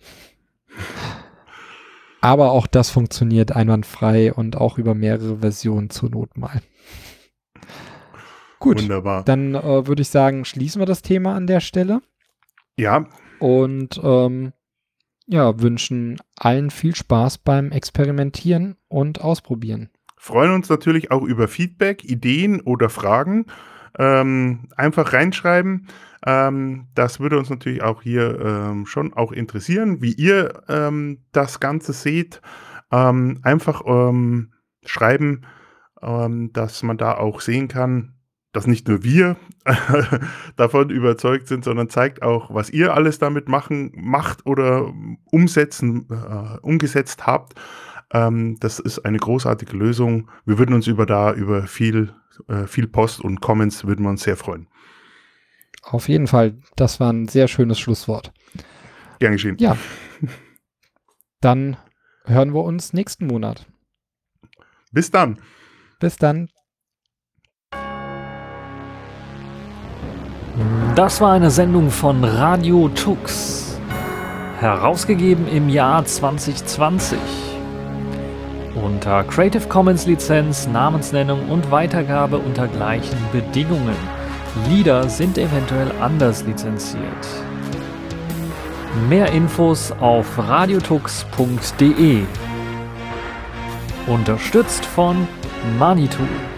Aber auch das funktioniert einwandfrei und auch über mehrere Versionen zur Not mal. Gut, Wunderbar. dann äh, würde ich sagen, schließen wir das Thema an der Stelle. Ja. Und ähm, ja, wünschen allen viel Spaß beim Experimentieren und Ausprobieren. Freuen uns natürlich auch über Feedback, Ideen oder Fragen. Ähm, einfach reinschreiben. Ähm, das würde uns natürlich auch hier ähm, schon auch interessieren, wie ihr ähm, das Ganze seht. Ähm, einfach ähm, schreiben, ähm, dass man da auch sehen kann, dass nicht nur wir davon überzeugt sind, sondern zeigt auch, was ihr alles damit machen, macht oder umsetzen, äh, umgesetzt habt. Ähm, das ist eine großartige Lösung. Wir würden uns über da über viel, äh, viel Post und Comments würden wir uns sehr freuen. Auf jeden Fall, das war ein sehr schönes Schlusswort. Gern geschehen. Ja, dann hören wir uns nächsten Monat. Bis dann. Bis dann. Das war eine Sendung von Radio Tux, herausgegeben im Jahr zwanzig zwanzig. Unter Creative Commons Lizenz, Namensnennung und Weitergabe unter gleichen Bedingungen. Lieder sind eventuell anders lizenziert. Mehr Infos auf radiotux punkt de. Unterstützt von Manitou.